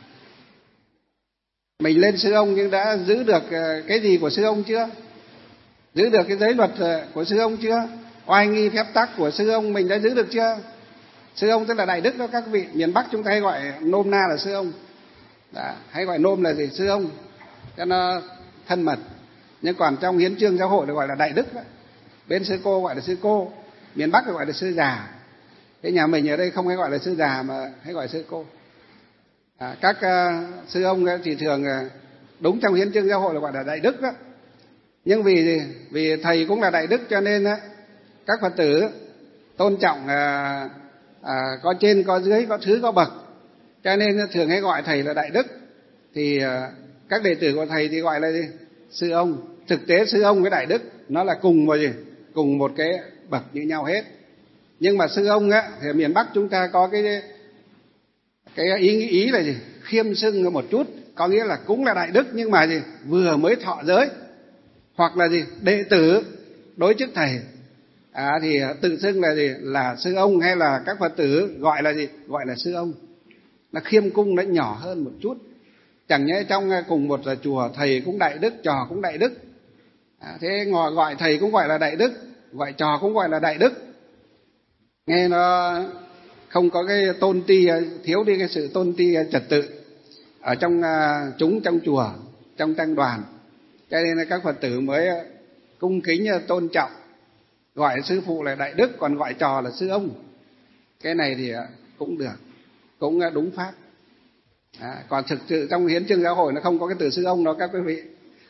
Mình lên sư ông nhưng đã giữ được cái gì của sư ông chưa? Giữ được cái giới luật của sư ông chưa? Oai nghi phép tắc của sư ông mình đã giữ được chưa? Sư ông tức là đại đức đó các vị. Miền Bắc chúng ta hay gọi nôm na là sư ông. Hay gọi nôm là gì? Sư ông cho nó thân mật. Nhưng còn trong hiến chương giáo hội là gọi là đại đức đó. Bên sư cô gọi là sư cô, miền Bắc thì gọi là sư già. Cái nhà mình ở đây không hay gọi là sư già mà hay gọi sư cô. Các sư ông thì thường đúng trong hiến chương giáo hội là gọi là đại đức đó. Nhưng vì thầy cũng là đại đức cho nên các Phật tử tôn trọng có trên có dưới, có thứ có bậc, cho nên thường hay gọi thầy là đại đức. Thì các đệ tử của thầy thì gọi là gì sư ông. Thực tế sư ông với đại đức nó là cùng cùng một cái bậc như nhau hết. Nhưng mà sư ông thì ở miền Bắc chúng ta có cái ý là gì khiêm xưng một chút, có nghĩa là cũng là đại đức nhưng mà vừa mới thọ giới, hoặc là đệ tử đối chức thầy thì tự xưng là là sư ông, hay là các Phật tử gọi là gọi là sư ông. Nó khiêm cung nó nhỏ hơn một chút. Chẳng nhẽ trong cùng một chùa thầy cũng đại đức, trò cũng đại đức, thế gọi thầy cũng gọi là đại đức, gọi trò cũng gọi là đại đức, nghe nó không có cái tôn ti, thiếu đi cái sự tôn ti trật tự ở trong trong chùa, trong tăng đoàn. Cho nên là các Phật tử mới cung kính tôn trọng, gọi sư phụ là đại đức, còn gọi trò là sư ông. Cái này thì cũng được, cũng đúng pháp. Còn thực sự trong hiến chương giáo hội nó không có cái từ sư ông đó các quý vị.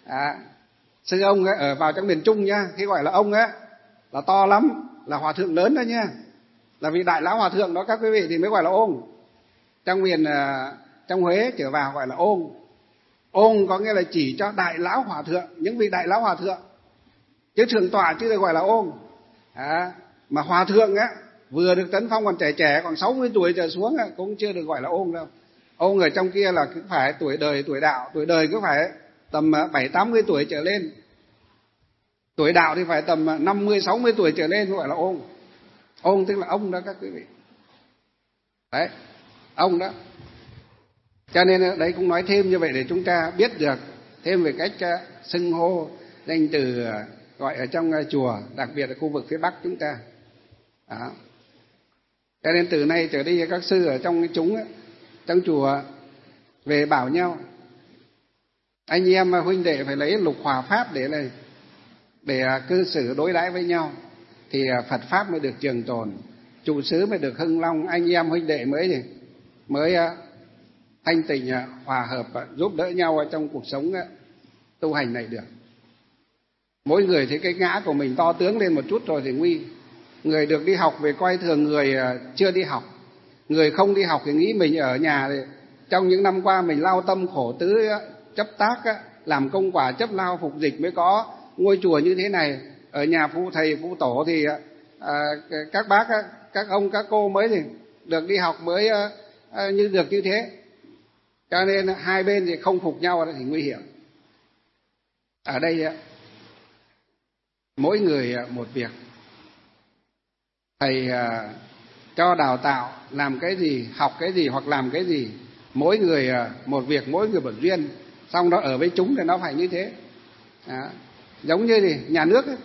Sư ông ở vào trong miền Trung nhá, khi gọi là ông là to lắm, là hòa thượng lớn đó nha, là vị đại lão hòa thượng đó các quý vị thì mới gọi là ôn. Trong miền trong Huế trở vào gọi là ôn. Ôn có nghĩa là chỉ cho đại lão hòa thượng, những vị đại lão hòa thượng. chứ thượng tọa chứ được gọi là ôn. Mà hòa thượng á, vừa được tấn phong còn trẻ trẻ, còn 60 tuổi trở xuống á, cũng chưa được gọi là ôn đâu. Ôn ở trong kia là cứ phải tuổi đời, tuổi đạo. Tuổi đời cứ phải tầm 70-80 tuổi trở lên. Tuổi đạo thì phải tầm 50-60 tuổi trở lên gọi là ôn. Ôn tức là ông đó các quý vị. Đấy, ông đó. Cho nên đấy cũng nói thêm như vậy để chúng ta biết được thêm về cách xưng hô danh từ gọi ở trong chùa, đặc biệt là khu vực phía Bắc chúng ta. Đó. Cho nên từ nay trở đi các sư ở trong cái chúng, trong chùa về bảo nhau, anh em huynh đệ phải lấy lục hòa pháp để cư xử đối đãi với nhau, thì Phật pháp mới được trường tồn, trụ xứ mới được hưng long, anh em huynh đệ mới thanh tình hòa hợp, giúp đỡ nhau ở trong cuộc sống tu hành này được. Mỗi người thấy cái ngã của mình to tướng lên một chút rồi thì nguy. Người được đi học về coi thường người chưa đi học. Người không đi học thì nghĩ mình ở nhà thì trong những năm qua mình lao tâm khổ tứ, chấp tác, làm công quả chấp lao phục dịch mới có ngôi chùa như thế này. Ở nhà phụ thầy phụ tổ thì các bác, các ông các cô mới thì được đi học mới được như thế. Cho nên hai bên thì không phục nhau thì nguy hiểm. Ở đây mỗi người một việc. Thầy cho đào tạo làm cái gì, học cái gì hoặc làm cái gì, mỗi người một việc, mỗi người một duyên. Xong đó ở với chúng thì nó phải như thế. Giống như thì nhà nước ấy.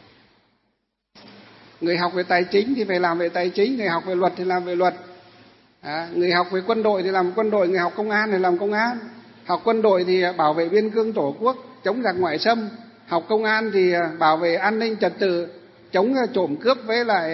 Người học về tài chính thì phải làm về tài chính, người học về luật thì làm về luật. Người học về quân đội thì làm quân đội, người học công an thì làm công an. Học quân đội thì bảo vệ biên cương tổ quốc, chống giặc ngoại xâm. Học công an thì bảo vệ an ninh trật tự, chống trộm cướp với lại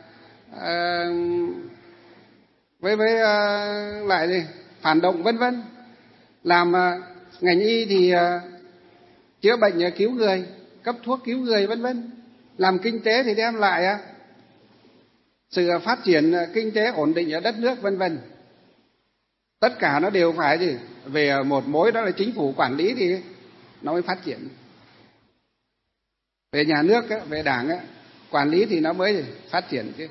lại gì? Phản động vân vân. Làm ngành y thì chữa bệnh cứu người, cấp thuốc cứu người vân vân. Làm kinh tế thì đem lại sự phát triển kinh tế ổn định ở đất nước vân vân. Tất cả nó đều phải gì? Về một mối, đó là chính phủ quản lý thì nó mới phát triển. Về nhà nước, về đảng quản lý thì nó mới phát triển chứ.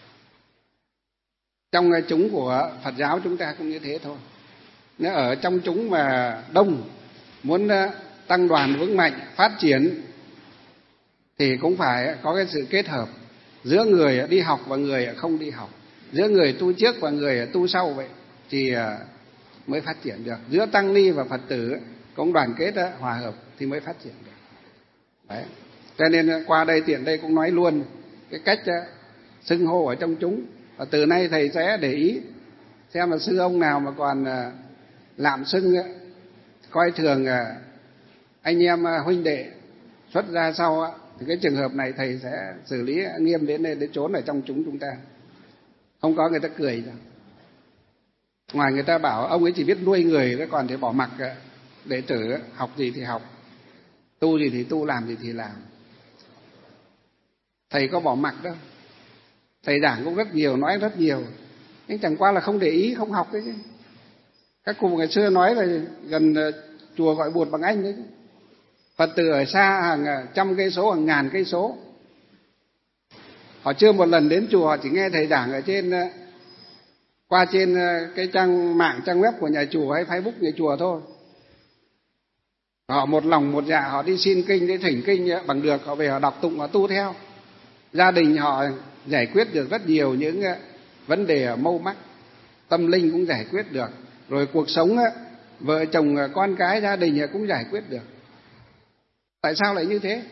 Trong chúng của Phật giáo chúng ta cũng như thế thôi. Nếu ở trong chúng mà đông, muốn tăng đoàn vững mạnh, phát triển thì cũng phải có cái sự kết hợp giữa người đi học và người không đi học, giữa người tu trước và người tu sau, vậy thì mới phát triển được. Giữa tăng ni và Phật tử cũng đoàn kết hòa hợp thì mới phát triển được. Đấy. Cho nên qua đây tiện đây cũng nói luôn cái cách xưng hô ở trong chúng. Và từ nay thầy sẽ để ý xem là sư ông nào mà còn lạm xưng, coi thường anh em huynh đệ xuất ra sau, thì cái trường hợp này thầy sẽ xử lý nghiêm đến trốn ở trong chúng ta. Không có người ta cười ra. Ngoài người ta bảo ông ấy chỉ biết nuôi người, đó còn thì bỏ mặc đệ tử học gì thì học, tu gì thì tu, làm gì thì làm. Thầy có bỏ mặc đâu. Thầy giảng cũng rất nhiều, nói rất nhiều, nhưng chẳng qua là không để ý, không học đấy chứ. Các cụ ngày xưa nói là gần chùa gọi bụt bằng anh đấy chứ. Phật tử ở xa hàng trăm cây số, hàng ngàn cây số, họ chưa một lần đến chùa, họ chỉ nghe thầy giảng ở trên qua trên cái trang mạng, trang web của nhà chùa hay Facebook nhà chùa thôi. Họ một lòng một dạ, họ đi xin kinh, đi thỉnh kinh bằng được, họ về họ đọc tụng, họ tu theo. Gia đình họ giải quyết được rất nhiều những vấn đề mâu mắc, tâm linh cũng giải quyết được, rồi cuộc sống vợ chồng con cái gia đình cũng giải quyết được. Tại sao lại như thế?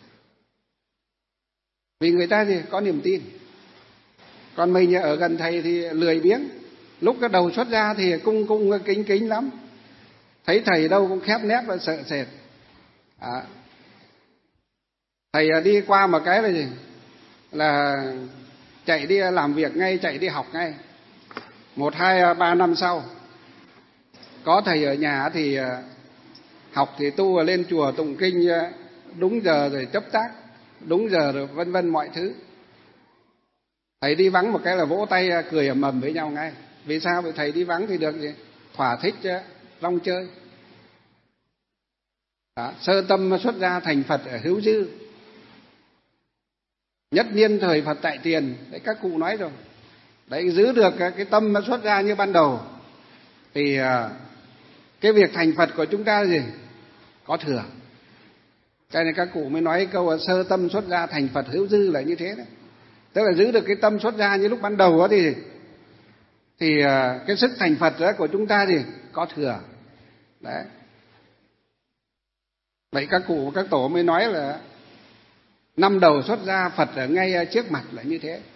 Vì người ta thì có niềm tin. Còn mình ở gần thầy thì lười biếng. Lúc cái đầu xuất ra thì cung kính kính lắm, thấy thầy đâu cũng khép nép và sợ sệt. Thầy đi qua một cái là gì? Là chạy đi làm việc ngay, chạy đi học ngay. 1, 2, 3 năm sau, có thầy ở nhà thì học thì tu, lên chùa tụng kinh đúng giờ rồi chấp tác đúng giờ rồi vân vân mọi thứ. Thầy đi vắng một cái là vỗ tay cười ầm ầm với nhau ngay. Vì sao? Vì thầy đi vắng thì được gì? Thỏa thích long chơi. Đó. Sơ tâm xuất ra thành Phật ở hữu dư. Nhất niên thời Phật tại tiền, đấy các cụ nói rồi. Đấy, giữ được cái tâm nó xuất ra như ban đầu thì cái việc thành Phật của chúng ta gì? Có thừa. Cho nên các cụ mới nói câu sơ tâm xuất ra thành Phật hữu dư là như thế đấy. Tức là giữ được cái tâm xuất ra như lúc ban đầu đó thì cái sức thành Phật đó của chúng ta thì có thừa. Đấy. Vậy các cụ các tổ mới nói là năm đầu xuất ra Phật ở ngay trước mặt là như thế.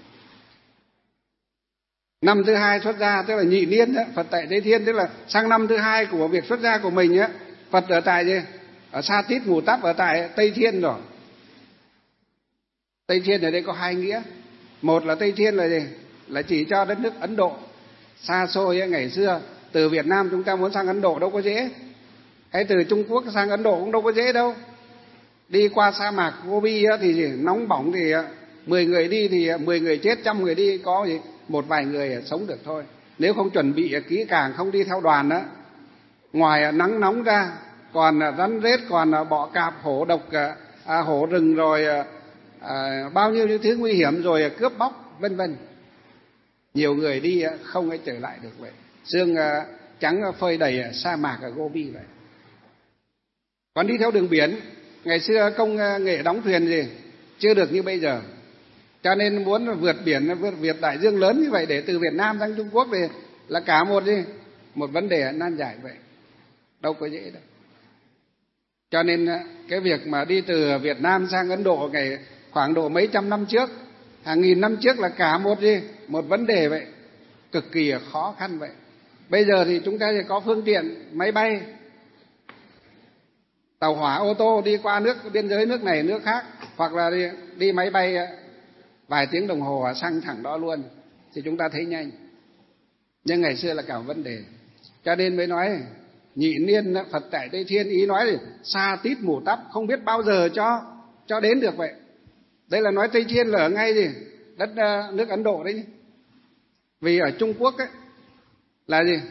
Năm thứ hai xuất ra tức là nhị niên đó, Phật tại Tây Thiên, tức là sang năm thứ hai của việc xuất ra của mình á, Phật ở tại gì? Ở Sa Tít Mù Tắp ở tại Tây Thiên rồi. Tây Thiên ở đây có hai nghĩa. Một là Tây Thiên là gì? Là chỉ cho đất nước Ấn Độ. Xa xôi ấy, ngày xưa từ Việt Nam chúng ta muốn sang Ấn Độ đâu có dễ. Hay từ Trung Quốc sang Ấn Độ cũng đâu có dễ đâu. Đi qua sa mạc Gobi thì gì? Nóng bỏng thì 10 người đi thì 10 người chết, 100 người đi có gì? Một vài người sống được thôi. Nếu không chuẩn bị kỹ càng, không đi theo đoàn đó, ngoài nắng nóng ra còn rắn rết, còn bọ cạp, hổ độc, hổ rừng, rồi bao nhiêu những thứ nguy hiểm, rồi cướp bóc vân vân. Nhiều người đi không ai trở lại được vậy. Sương trắng phơi đầy sa mạc ở Gobi vậy. Còn đi theo đường biển, ngày xưa công nghệ đóng thuyền gì chưa được như bây giờ, cho nên muốn vượt biển, vượt đại dương lớn như vậy để từ Việt Nam sang Trung Quốc thì là cả một vấn đề nan giải vậy, đâu có dễ đâu. Cho nên cái việc mà đi từ Việt Nam sang Ấn Độ ngày khoảng độ mấy trăm năm trước, hàng nghìn năm trước là cả một vấn đề vậy, cực kỳ khó khăn vậy. Bây giờ thì chúng ta sẽ có phương tiện máy bay, tàu hỏa, ô tô đi qua nước biên giới nước này nước khác, hoặc là đi máy bay vài tiếng đồng hồ sang thẳng đó luôn thì chúng ta thấy nhanh. Nhưng ngày xưa là cả một vấn đề. Cho nên mới nói nhị niên Phật tại Tây Thiên, ý nói thì Sa Tít Mù Tắp, không biết bao giờ cho đến được vậy. Đây là nói Tây Thiên là ở ngay gì? Đất nước Ấn Độ đấy. Vì ở Trung Quốc ấy là gì?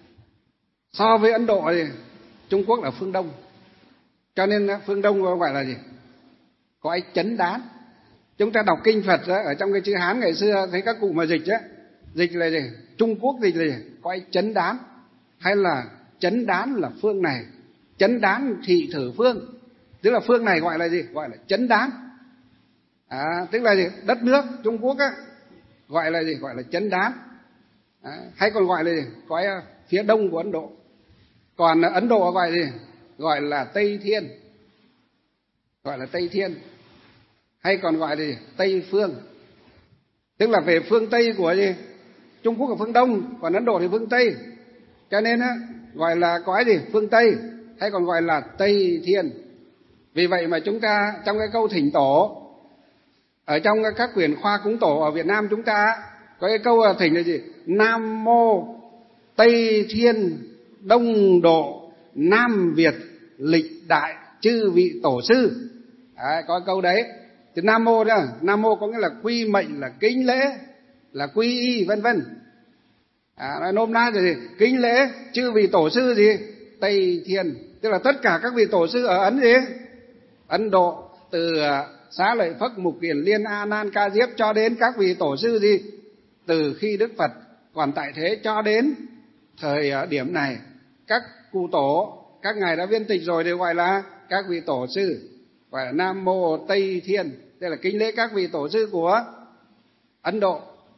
So với Ấn Độ thì Trung Quốc là phương Đông. Cho nên phương Đông gọi là gì? Có ai chấn đán. Chúng ta đọc kinh Phật đó, ở trong cái chữ Hán ngày xưa thấy các cụ mà dịch á, dịch là gì? Trung Quốc dịch là gì? Có ai chấn đán. Hay là chấn đán là phương này, chấn đán thị thử phương. Tức là phương này gọi là gì? Gọi là chấn đán. Tức là gì? Đất nước Trung Quốc á, gọi là gì? Gọi là chấn đán. Hay còn gọi là gì? Có phía đông của Ấn Độ. Còn Ấn Độ gọi là gì? Gọi là Tây Thiên. Gọi là Tây Thiên. Hay còn gọi là gì? Tây Phương. Tức là về phương Tây của gì? Trung Quốc ở phương Đông, còn Ấn Độ thì phương Tây. Cho nên á, gọi là có gì? Phương Tây, hay còn gọi là Tây Thiên. Vì vậy mà chúng ta trong cái câu thỉnh tổ, ở trong các quyển khoa cúng tổ ở Việt Nam chúng ta có cái câu thỉnh là gì? Nam mô Tây Thiên Đông Độ Nam Việt lịch đại chư vị tổ sư. Có câu đấy. Thì Nam mô đó, Nam mô có nghĩa là quy mệnh, là kính lễ, là quy y vân vân. Nôm na thì kính lễ chư vị tổ sư gì? Tây Thiên, tức là tất cả các vị tổ sư ở Ấn Độ, từ Xá Lợi Phất, Mục Kiền Liên, A Nan, Ca Diếp cho đến các vị tổ sư gì? Từ khi Đức Phật còn tại thế cho đến thời điểm này, các cụ tổ, các ngài đã viên tịch rồi đều gọi là các vị tổ sư, gọi là Nam mô Tây Thiên, tức là kính lễ các vị tổ sư của Ấn Độ.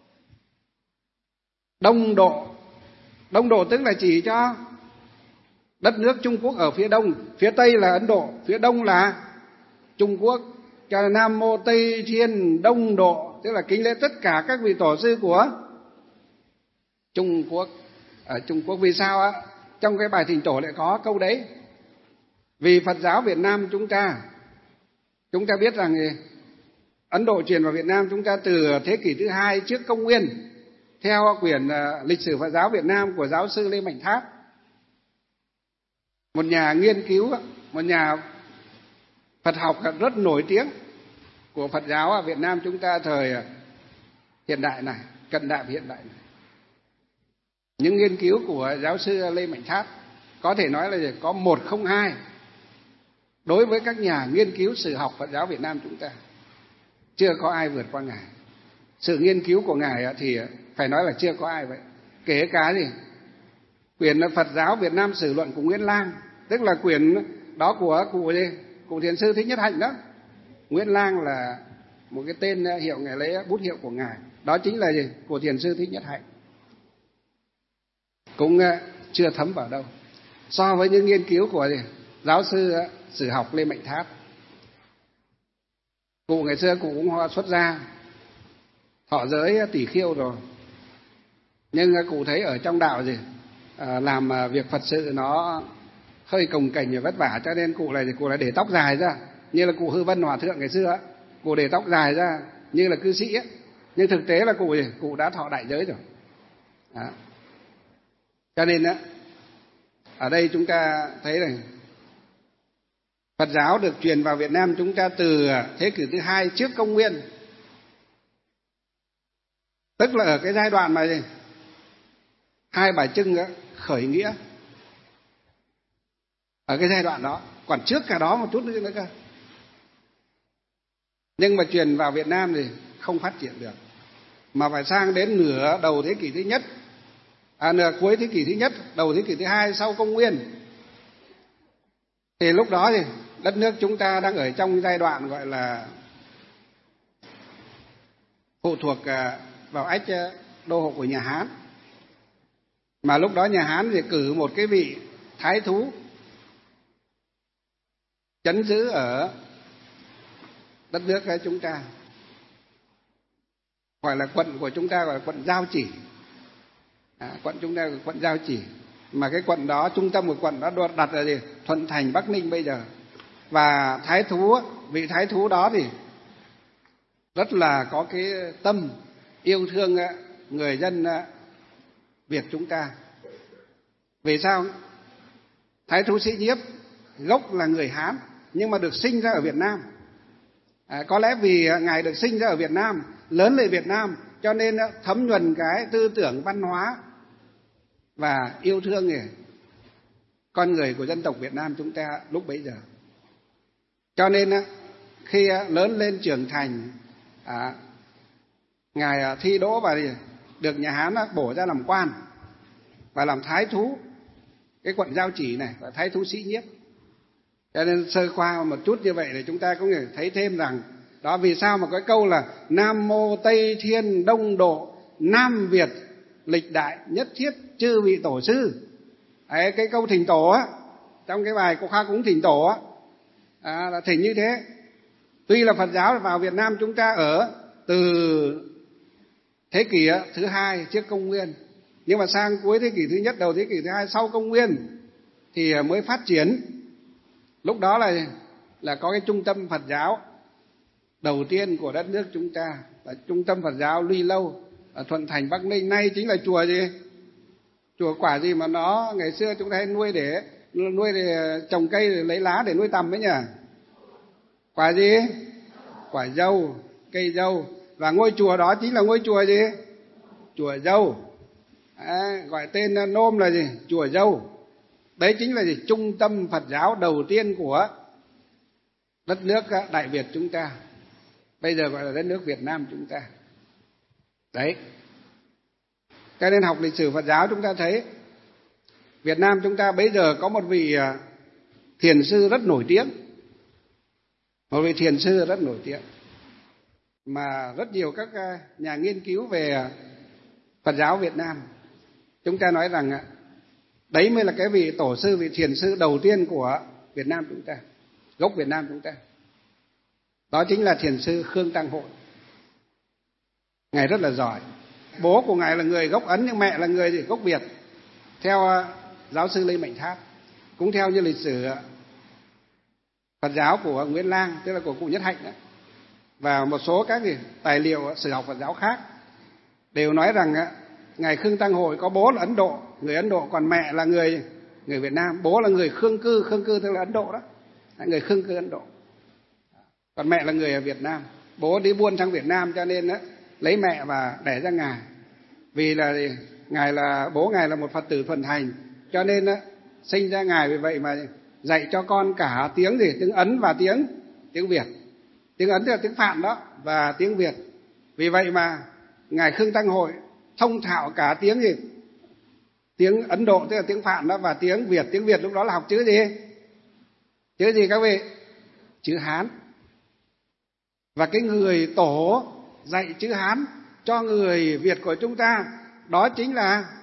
Đông Độ, Đông Độ tức là chỉ cho đất nước Trung Quốc ở phía đông, phía tây là Ấn Độ, phía đông là Trung Quốc. Cho nên Nam mô Tây Thiên Đông Độ, tức là kính lễ tất cả các vị tổ sư của Trung Quốc. Ở Trung Quốc vì sao á? Trong cái bài thỉnh tổ lại có câu đấy. Vì Phật giáo Việt Nam chúng ta biết rằng Ấn Độ truyền vào Việt Nam chúng ta từ thế kỷ thứ 2 trước công nguyên, theo quyển lịch sử Phật giáo Việt Nam của giáo sư Lê Mạnh Tháp, một nhà nghiên cứu, một nhà Phật học rất nổi tiếng của Phật giáo ở Việt Nam chúng ta thời hiện đại này, cận đại hiện đại này. Những nghiên cứu của giáo sư Lê Mạnh Tháp có thể nói là có 102 đối với các nhà nghiên cứu sử học Phật giáo Việt Nam chúng ta. chưa có ai vượt qua ngài. Sự nghiên cứu của ngài thì phải nói là chưa có ai vậy. Kể cả gì quyển Phật giáo Việt Nam Sử luận của Nguyễn Lang, tức là quyển đó của cụ Thiền sư Thích Nhất Hạnh đó. Nguyễn Lang là một cái tên hiệu ngài lấy bút hiệu của ngài, đó chính là gì? Của Thiền sư Thích Nhất Hạnh. Cũng chưa thấm vào đâu so với những nghiên cứu của giáo sư sử học Lê Mạnh Tháp. Cụ ngày xưa cụ cũng xuất gia, thọ giới tỷ khiêu rồi, nhưng cụ thấy ở trong đạo làm việc Phật sự nó hơi cồng kềnh và vất vả, cho nên cụ lại để tóc dài ra, như là cụ Hư Vân Hòa thượng ngày xưa cụ để tóc dài ra như là cư sĩ ấy. Nhưng thực tế là cụ đã thọ đại giới rồi đó. Cho nên ở đây chúng ta thấy rằng Phật giáo được truyền vào Việt Nam chúng ta từ thế kỷ thứ 2 trước công nguyên, tức là ở cái giai đoạn mà Hai Bà Trưng khởi nghĩa, ở cái giai đoạn đó, còn trước cả đó một chút nữa cơ. Nhưng mà truyền vào Việt Nam thì không phát triển được, mà phải sang đến nửa đầu thế kỷ thứ nhất, nửa cuối thế kỷ thứ nhất, đầu thế kỷ thứ 2 sau công nguyên. Thì lúc đó thì đất nước chúng ta đang ở trong giai đoạn gọi là phụ thuộc vào ách đô hộ của nhà Hán. Mà lúc đó nhà Hán thì cử một cái vị thái thú trấn giữ ở đất nước chúng ta, gọi là quận của chúng ta gọi là quận Giao Chỉ. Quận chúng ta là quận Giao Chỉ, mà cái quận đó, trung tâm của quận đó đặt ở Thuận Thành, Bắc Ninh bây giờ. Và vị thái thú đó thì rất là có cái tâm yêu thương người dân Việt chúng ta. Vì sao? Thái thú Sĩ Nhiếp gốc là người Hán nhưng mà được sinh ra ở Việt Nam. Có lẽ vì ngài được sinh ra ở Việt Nam, lớn lên Việt Nam, cho nên thấm nhuần cái tư tưởng văn hóa và yêu thương con người của dân tộc Việt Nam chúng ta lúc bấy giờ. Cho nên khi lớn lên trưởng thành, ngài thi đỗ và được nhà Hán bổ ra làm quan và làm thái thú cái quận Giao Chỉ này, và thái thú Sĩ Nhiếp. Cho nên sơ qua một chút như vậy để chúng ta cũng thấy thêm rằng đó vì sao mà có câu là Nam Mô Tây Thiên Đông Độ, Nam Việt lịch đại nhất thiết chư vị tổ sư. Đấy, cái câu thỉnh tổ á, trong cái bài của Khoa Cúng thỉnh tổ á, là thỉnh như thế. Tuy là Phật giáo vào Việt Nam chúng ta ở từ thế kỷ thứ 2 trước công nguyên, nhưng mà sang cuối thế kỷ thứ nhất, đầu thế kỷ thứ 2 sau công nguyên thì mới phát triển. Lúc đó là có cái trung tâm Phật giáo đầu tiên của đất nước chúng ta, là trung tâm Phật giáo Luy Lâu ở Thuận Thành, Bắc Ninh. Nay chính là chùa gì? Chùa quả gì mà nó ngày xưa chúng ta hay nuôi để trồng cây để lấy lá để nuôi tầm ấy nhỉ? Quả gì? Quả dâu, cây dâu. Và ngôi chùa đó chính là ngôi chùa gì? Chùa Dâu. Gọi tên nôm là gì? Chùa Dâu. Đấy chính là gì? Trung tâm Phật giáo đầu tiên của đất nước Đại Việt chúng ta, bây giờ gọi là đất nước Việt Nam chúng ta. Đấy. Cho nên học lịch sử Phật giáo chúng ta thấy Việt Nam chúng ta bây giờ có một vị thiền sư rất nổi tiếng. Một vị thiền sư rất nổi tiếng mà rất nhiều các nhà nghiên cứu về Phật giáo Việt Nam chúng ta nói rằng đấy mới là cái vị tổ sư, vị thiền sư đầu tiên của Việt Nam chúng ta, gốc Việt Nam chúng ta. Đó chính là thiền sư Khương Tăng Hội. Ngài rất là giỏi. Bố của ngài là người gốc Ấn nhưng mẹ là người gốc Việt, theo giáo sư Lê Mạnh Tháp, cũng theo như lịch sử Phật giáo của Nguyễn Lang, tức là của cụ Nhất Hạnh đó, và một số các tài liệu sử học Phật giáo khác đều nói rằng ngài Khương Tăng Hội có bố là Ấn Độ, người Ấn Độ, còn mẹ là người Việt Nam. Bố là người Khương Cư tức là Ấn Độ đó, người Khương Cư Ấn Độ, còn mẹ là người ở Việt Nam. Bố đi buôn sang Việt Nam cho nên lấy mẹ và đẻ ra ngài. Vì là bố ngài là một Phật tử thuần thành, cho nên sinh ra ngài, vì vậy mà dạy cho con cả tiếng Ấn và tiếng Việt. Tiếng Ấn là tiếng Phạn đó, và tiếng Việt. Vì vậy mà ngài Khương Tăng Hội thông thạo cả tiếng gì? Tiếng Ấn Độ tức là tiếng Phạn đó, và tiếng Việt. Tiếng Việt lúc đó là học chữ gì? Chữ gì các vị? Chữ Hán. Và cái người tổ dạy chữ Hán cho người Việt của chúng ta đó chính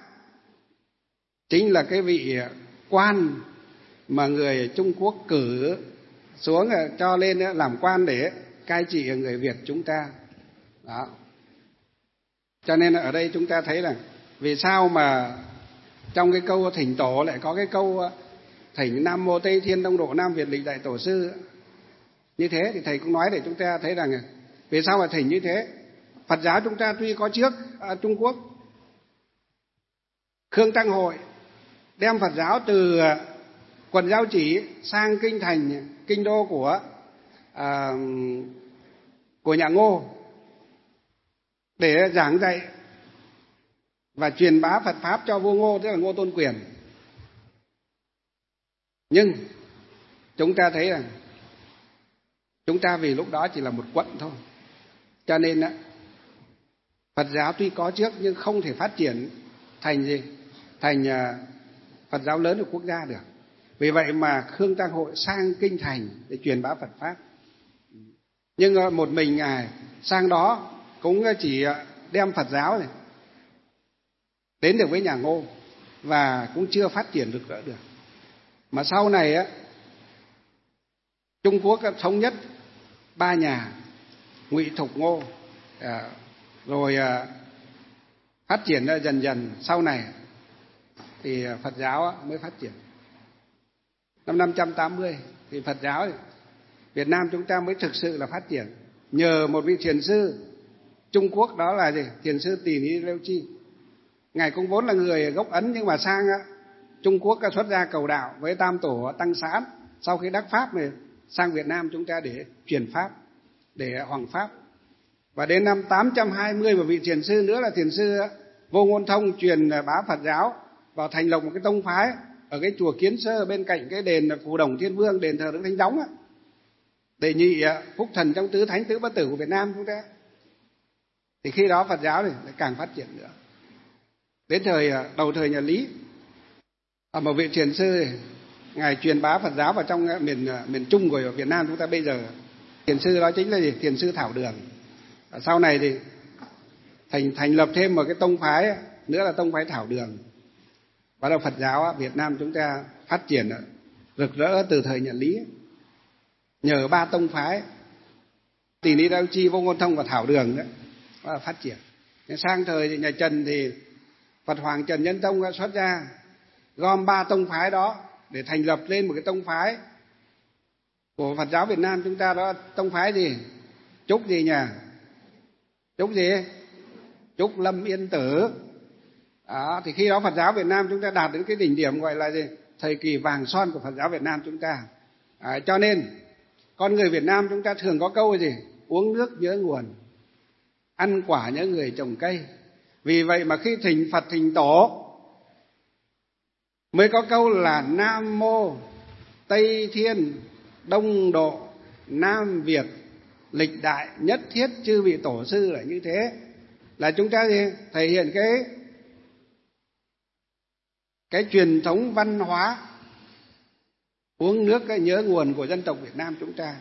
là cái vị quan mà người Trung Quốc cử xuống cho lên làm quan để cai trị người Việt chúng ta. Đó. Cho nên ở đây chúng ta thấy là vì sao mà trong cái câu thỉnh tổ lại có cái câu thỉnh Nam Mô Tây Thiên Đông Độ Nam Việt Lịch Đại Tổ Sư như thế, thì thầy cũng nói để chúng ta thấy rằng vì sao mà thỉnh như thế. Phật giáo chúng ta tuy có trước Trung Quốc, Khương Tăng Hội đem Phật giáo từ quận Giao Chỉ sang kinh thành, kinh đô của nhà Ngô để giảng dạy và truyền bá Phật pháp cho vua Ngô, tức là Ngô Tôn Quyền. Nhưng chúng ta thấy rằng chúng ta vì lúc đó chỉ là một quận thôi, cho nên Phật giáo tuy có trước nhưng không thể phát triển thành gì? Thành Phật giáo lớn của quốc gia được. Vì vậy mà Khương Tăng Hội sang kinh thành để truyền bá Phật pháp. Nhưng một mình ngài sang đó cũng chỉ đem Phật giáo này đến được với nhà Ngô và cũng chưa phát triển được nữa được. Mà sau này Trung Quốc thống nhất ba nhà Ngụy, Thục, Ngô, rồi phát triển dần dần. Sau này thì Phật giáo mới phát triển. Năm 580 thì Phật giáo Việt Nam chúng ta mới thực sự là phát triển, nhờ một vị thiền sư Trung Quốc, đó là gì? Thiền sư Tỳ Ni Lêu Chi. Ngài cũng vốn là người gốc Ấn nhưng mà sang Trung Quốc xuất gia cầu đạo với Tam Tổ Tăng Sán. Sau khi đắc pháp này sang Việt Nam chúng ta để truyền pháp, để hoằng pháp. Và đến năm 820 một vị thiền sư nữa là thiền sư Vô Ngôn Thông truyền bá Phật giáo vào thành lập một cái tông phái ở cái chùa Kiến Sơ bên cạnh cái đền Phù Đồng Thiên Vương, đền thờ Đức Thánh Đóng đệ nhị phúc thần trong tứ thánh tứ bất tử của Việt Nam chúng ta. Thì khi đó Phật giáo này càng phát triển nữa. Đến đầu thời nhà Lý, một vị thiền sư ngài truyền bá Phật giáo vào trong miền Trung của Việt Nam chúng ta bây giờ. Thiền sư đó chính là gì? Thiền sư Thảo Đường. Sau này thì thành lập thêm một cái tông phái nữa là tông phái Thảo Đường. Bắt đầu Phật giáo Việt Nam chúng ta phát triển rực rỡ từ thời nhà Lý, nhờ ba tông phái Tỳ Ni Lêu Chi, Vô Ngôn Thông và Thảo Đường đó là phát triển. Sang thời nhà Trần thì Phật Hoàng Trần Nhân Tông xuất ra gom ba tông phái đó để thành lập lên một cái tông phái của Phật giáo Việt Nam chúng ta, đó tông phái gì? Trúc gì nhỉ? Trúc gì? Trúc Lâm Yên Tử. Đó, thì khi đó Phật giáo Việt Nam chúng ta đạt đến cái đỉnh điểm gọi là gì? Thời kỳ vàng son của Phật giáo Việt Nam chúng ta. Cho nên con người Việt Nam chúng ta thường có câu gì? Uống nước nhớ nguồn, ăn quả nhớ người trồng cây. Vì vậy mà khi thỉnh Phật thỉnh tổ mới có câu là Nam Mô Tây Thiên Đông Độ Nam Việt Lịch Đại Nhất Thiết Chư Vị Tổ Sư, là như thế. Là chúng ta gì? Thể hiện cái truyền thống văn hóa uống nước nhớ nguồn của dân tộc Việt Nam chúng ta.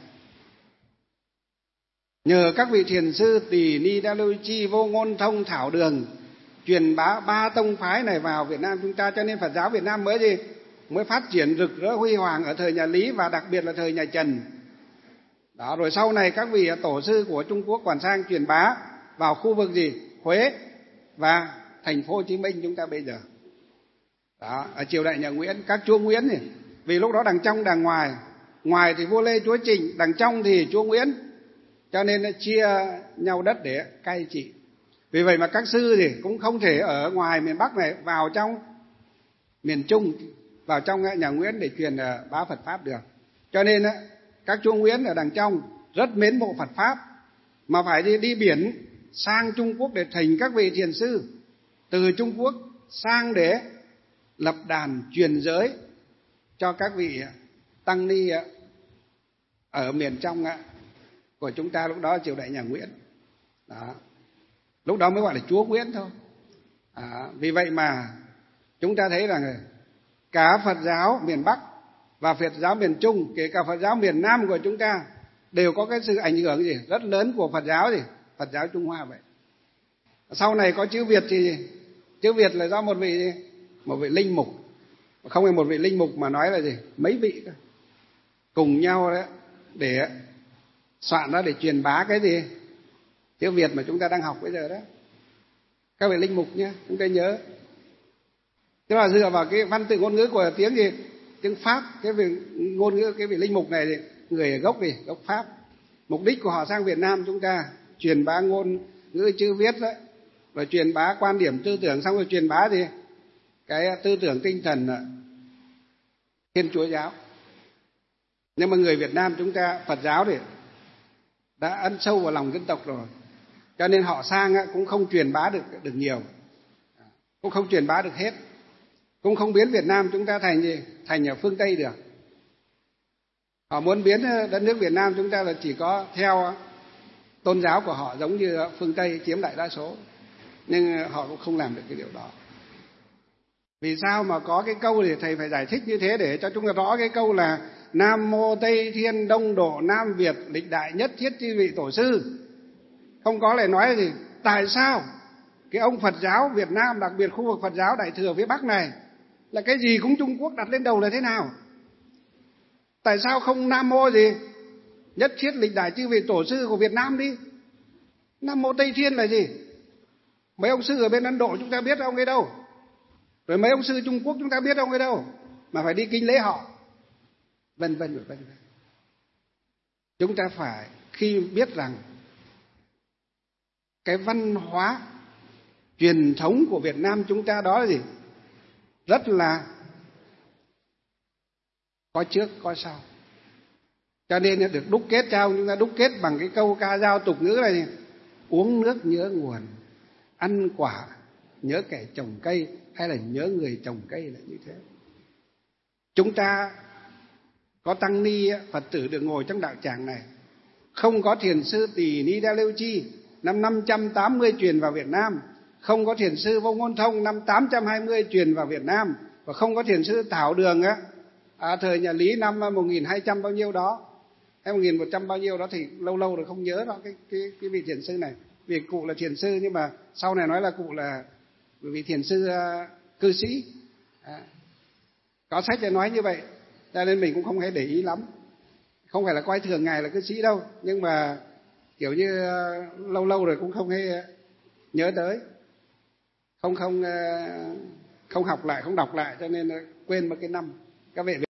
Nhờ các vị thiền sư Tỳ Ni Lêu Chi, Vô Ngôn Thông, Thảo Đường truyền bá ba tông phái này vào Việt Nam chúng ta, cho nên Phật giáo Việt Nam mới gì? Mới phát triển rực rỡ huy hoàng ở thời nhà Lý và đặc biệt là thời nhà Trần. Đó, rồi sau này các vị tổ sư của Trung Quốc còn sang truyền bá vào khu vực gì? Huế và thành phố Hồ Chí Minh chúng ta bây giờ. Đó, ở triều đại nhà Nguyễn, các chúa Nguyễn này, vì lúc đó đằng trong đằng ngoài, ngoài thì vua Lê chúa Trịnh, đằng trong thì chúa Nguyễn, cho nên nó chia nhau đất để cai trị. Vì vậy mà các sư thì cũng không thể ở ngoài miền Bắc này vào trong miền Trung, vào trong nhà Nguyễn để truyền bá Phật pháp được. Cho nên các chúa Nguyễn ở đằng trong rất mến mộ Phật pháp, mà phải đi biển sang Trung Quốc để thỉnh các vị thiền sư từ Trung Quốc sang để lập đàn truyền giới cho các vị tăng ni ở miền trong của chúng ta lúc đó triều đại nhà Nguyễn. Đó. Lúc đó mới gọi là Chúa Nguyễn thôi. Vì vậy mà chúng ta thấy rằng cả Phật giáo miền Bắc và Phật giáo miền Trung, kể cả Phật giáo miền Nam của chúng ta đều có cái sự ảnh hưởng rất lớn của Phật giáo Phật giáo Trung Hoa vậy. Sau này có chữ Việt thì chữ Việt là do một vị linh mục, không phải một vị linh mục mà nói là mấy vị cùng nhau đấy để soạn ra để truyền bá cái chữ Việt mà chúng ta đang học bây giờ đó. Các vị linh mục nhé, chúng ta nhớ. Tức là dựa vào cái văn tự ngôn ngữ của tiếng Pháp, cái vị ngôn ngữ, cái vị linh mục này người ở gốc Pháp. Mục đích của họ sang Việt Nam chúng ta truyền bá ngôn ngữ chữ viết đấy, rồi truyền bá quan điểm tư tưởng, xong rồi truyền bá cái tư tưởng tinh thần Thiên Chúa giáo. Nhưng mà người Việt Nam chúng ta Phật giáo đã ăn sâu vào lòng dân tộc rồi, cho nên họ sang cũng không truyền bá được nhiều, cũng không truyền bá được hết, cũng không biến Việt Nam chúng ta thành ở phương Tây được. Họ muốn biến đất nước Việt Nam chúng ta là chỉ có theo tôn giáo của họ, giống như phương Tây chiếm đại đa số, nhưng họ cũng không làm được cái điều đó. Vì sao mà có cái câu thì thầy phải giải thích như thế để cho chúng ta rõ cái câu là Nam Mô Tây Thiên Đông Độ Nam Việt lịch đại nhất thiết chư vị tổ sư. Không có lại nói gì tại sao cái ông Phật giáo Việt Nam, đặc biệt khu vực Phật giáo Đại Thừa phía Bắc này, là cái gì cũng Trung Quốc đặt lên đầu là thế nào? Tại sao không Nam Mô nhất thiết lịch đại chư vị tổ sư của Việt Nam đi? Nam Mô Tây Thiên là gì? Mấy ông sư ở bên Ấn Độ chúng ta biết ông ấy đâu, rồi mấy ông sư Trung Quốc chúng ta biết ông ấy đâu mà phải đi kính lễ họ, vân vân. Chúng ta phải khi biết rằng cái văn hóa truyền thống của Việt Nam chúng ta đó là gì? Rất là có trước có sau. Cho nên được đúc kết chúng ta đúc kết bằng cái câu ca dao tục ngữ này: uống nước nhớ nguồn, ăn quả nhớ kẻ trồng cây, hay là nhớ người trồng cây là như thế. Chúng ta có tăng ni Phật tử được ngồi trong đạo tràng này, không có thiền sư Tỳ Ni Đa Lêu Chi năm 580 truyền vào Việt Nam, không có thiền sư Vô Ngôn Thông năm 820 truyền vào Việt Nam, và không có thiền sư Thảo Đường thời nhà Lý năm 1200 bao nhiêu đó, hay 1100 bao nhiêu đó, thì lâu rồi không nhớ đó cái vị thiền sư này. Vì cụ là thiền sư nhưng mà sau này nói là cụ là vị thiền sư cư sĩ. Có sách để nói như vậy, cho nên mình cũng không hay để ý lắm. Không phải là coi thường ngài là cư sĩ đâu, nhưng mà kiểu như lâu rồi cũng không hay nhớ tới, không học lại, không đọc lại, cho nên quên mất cái năm. Các vị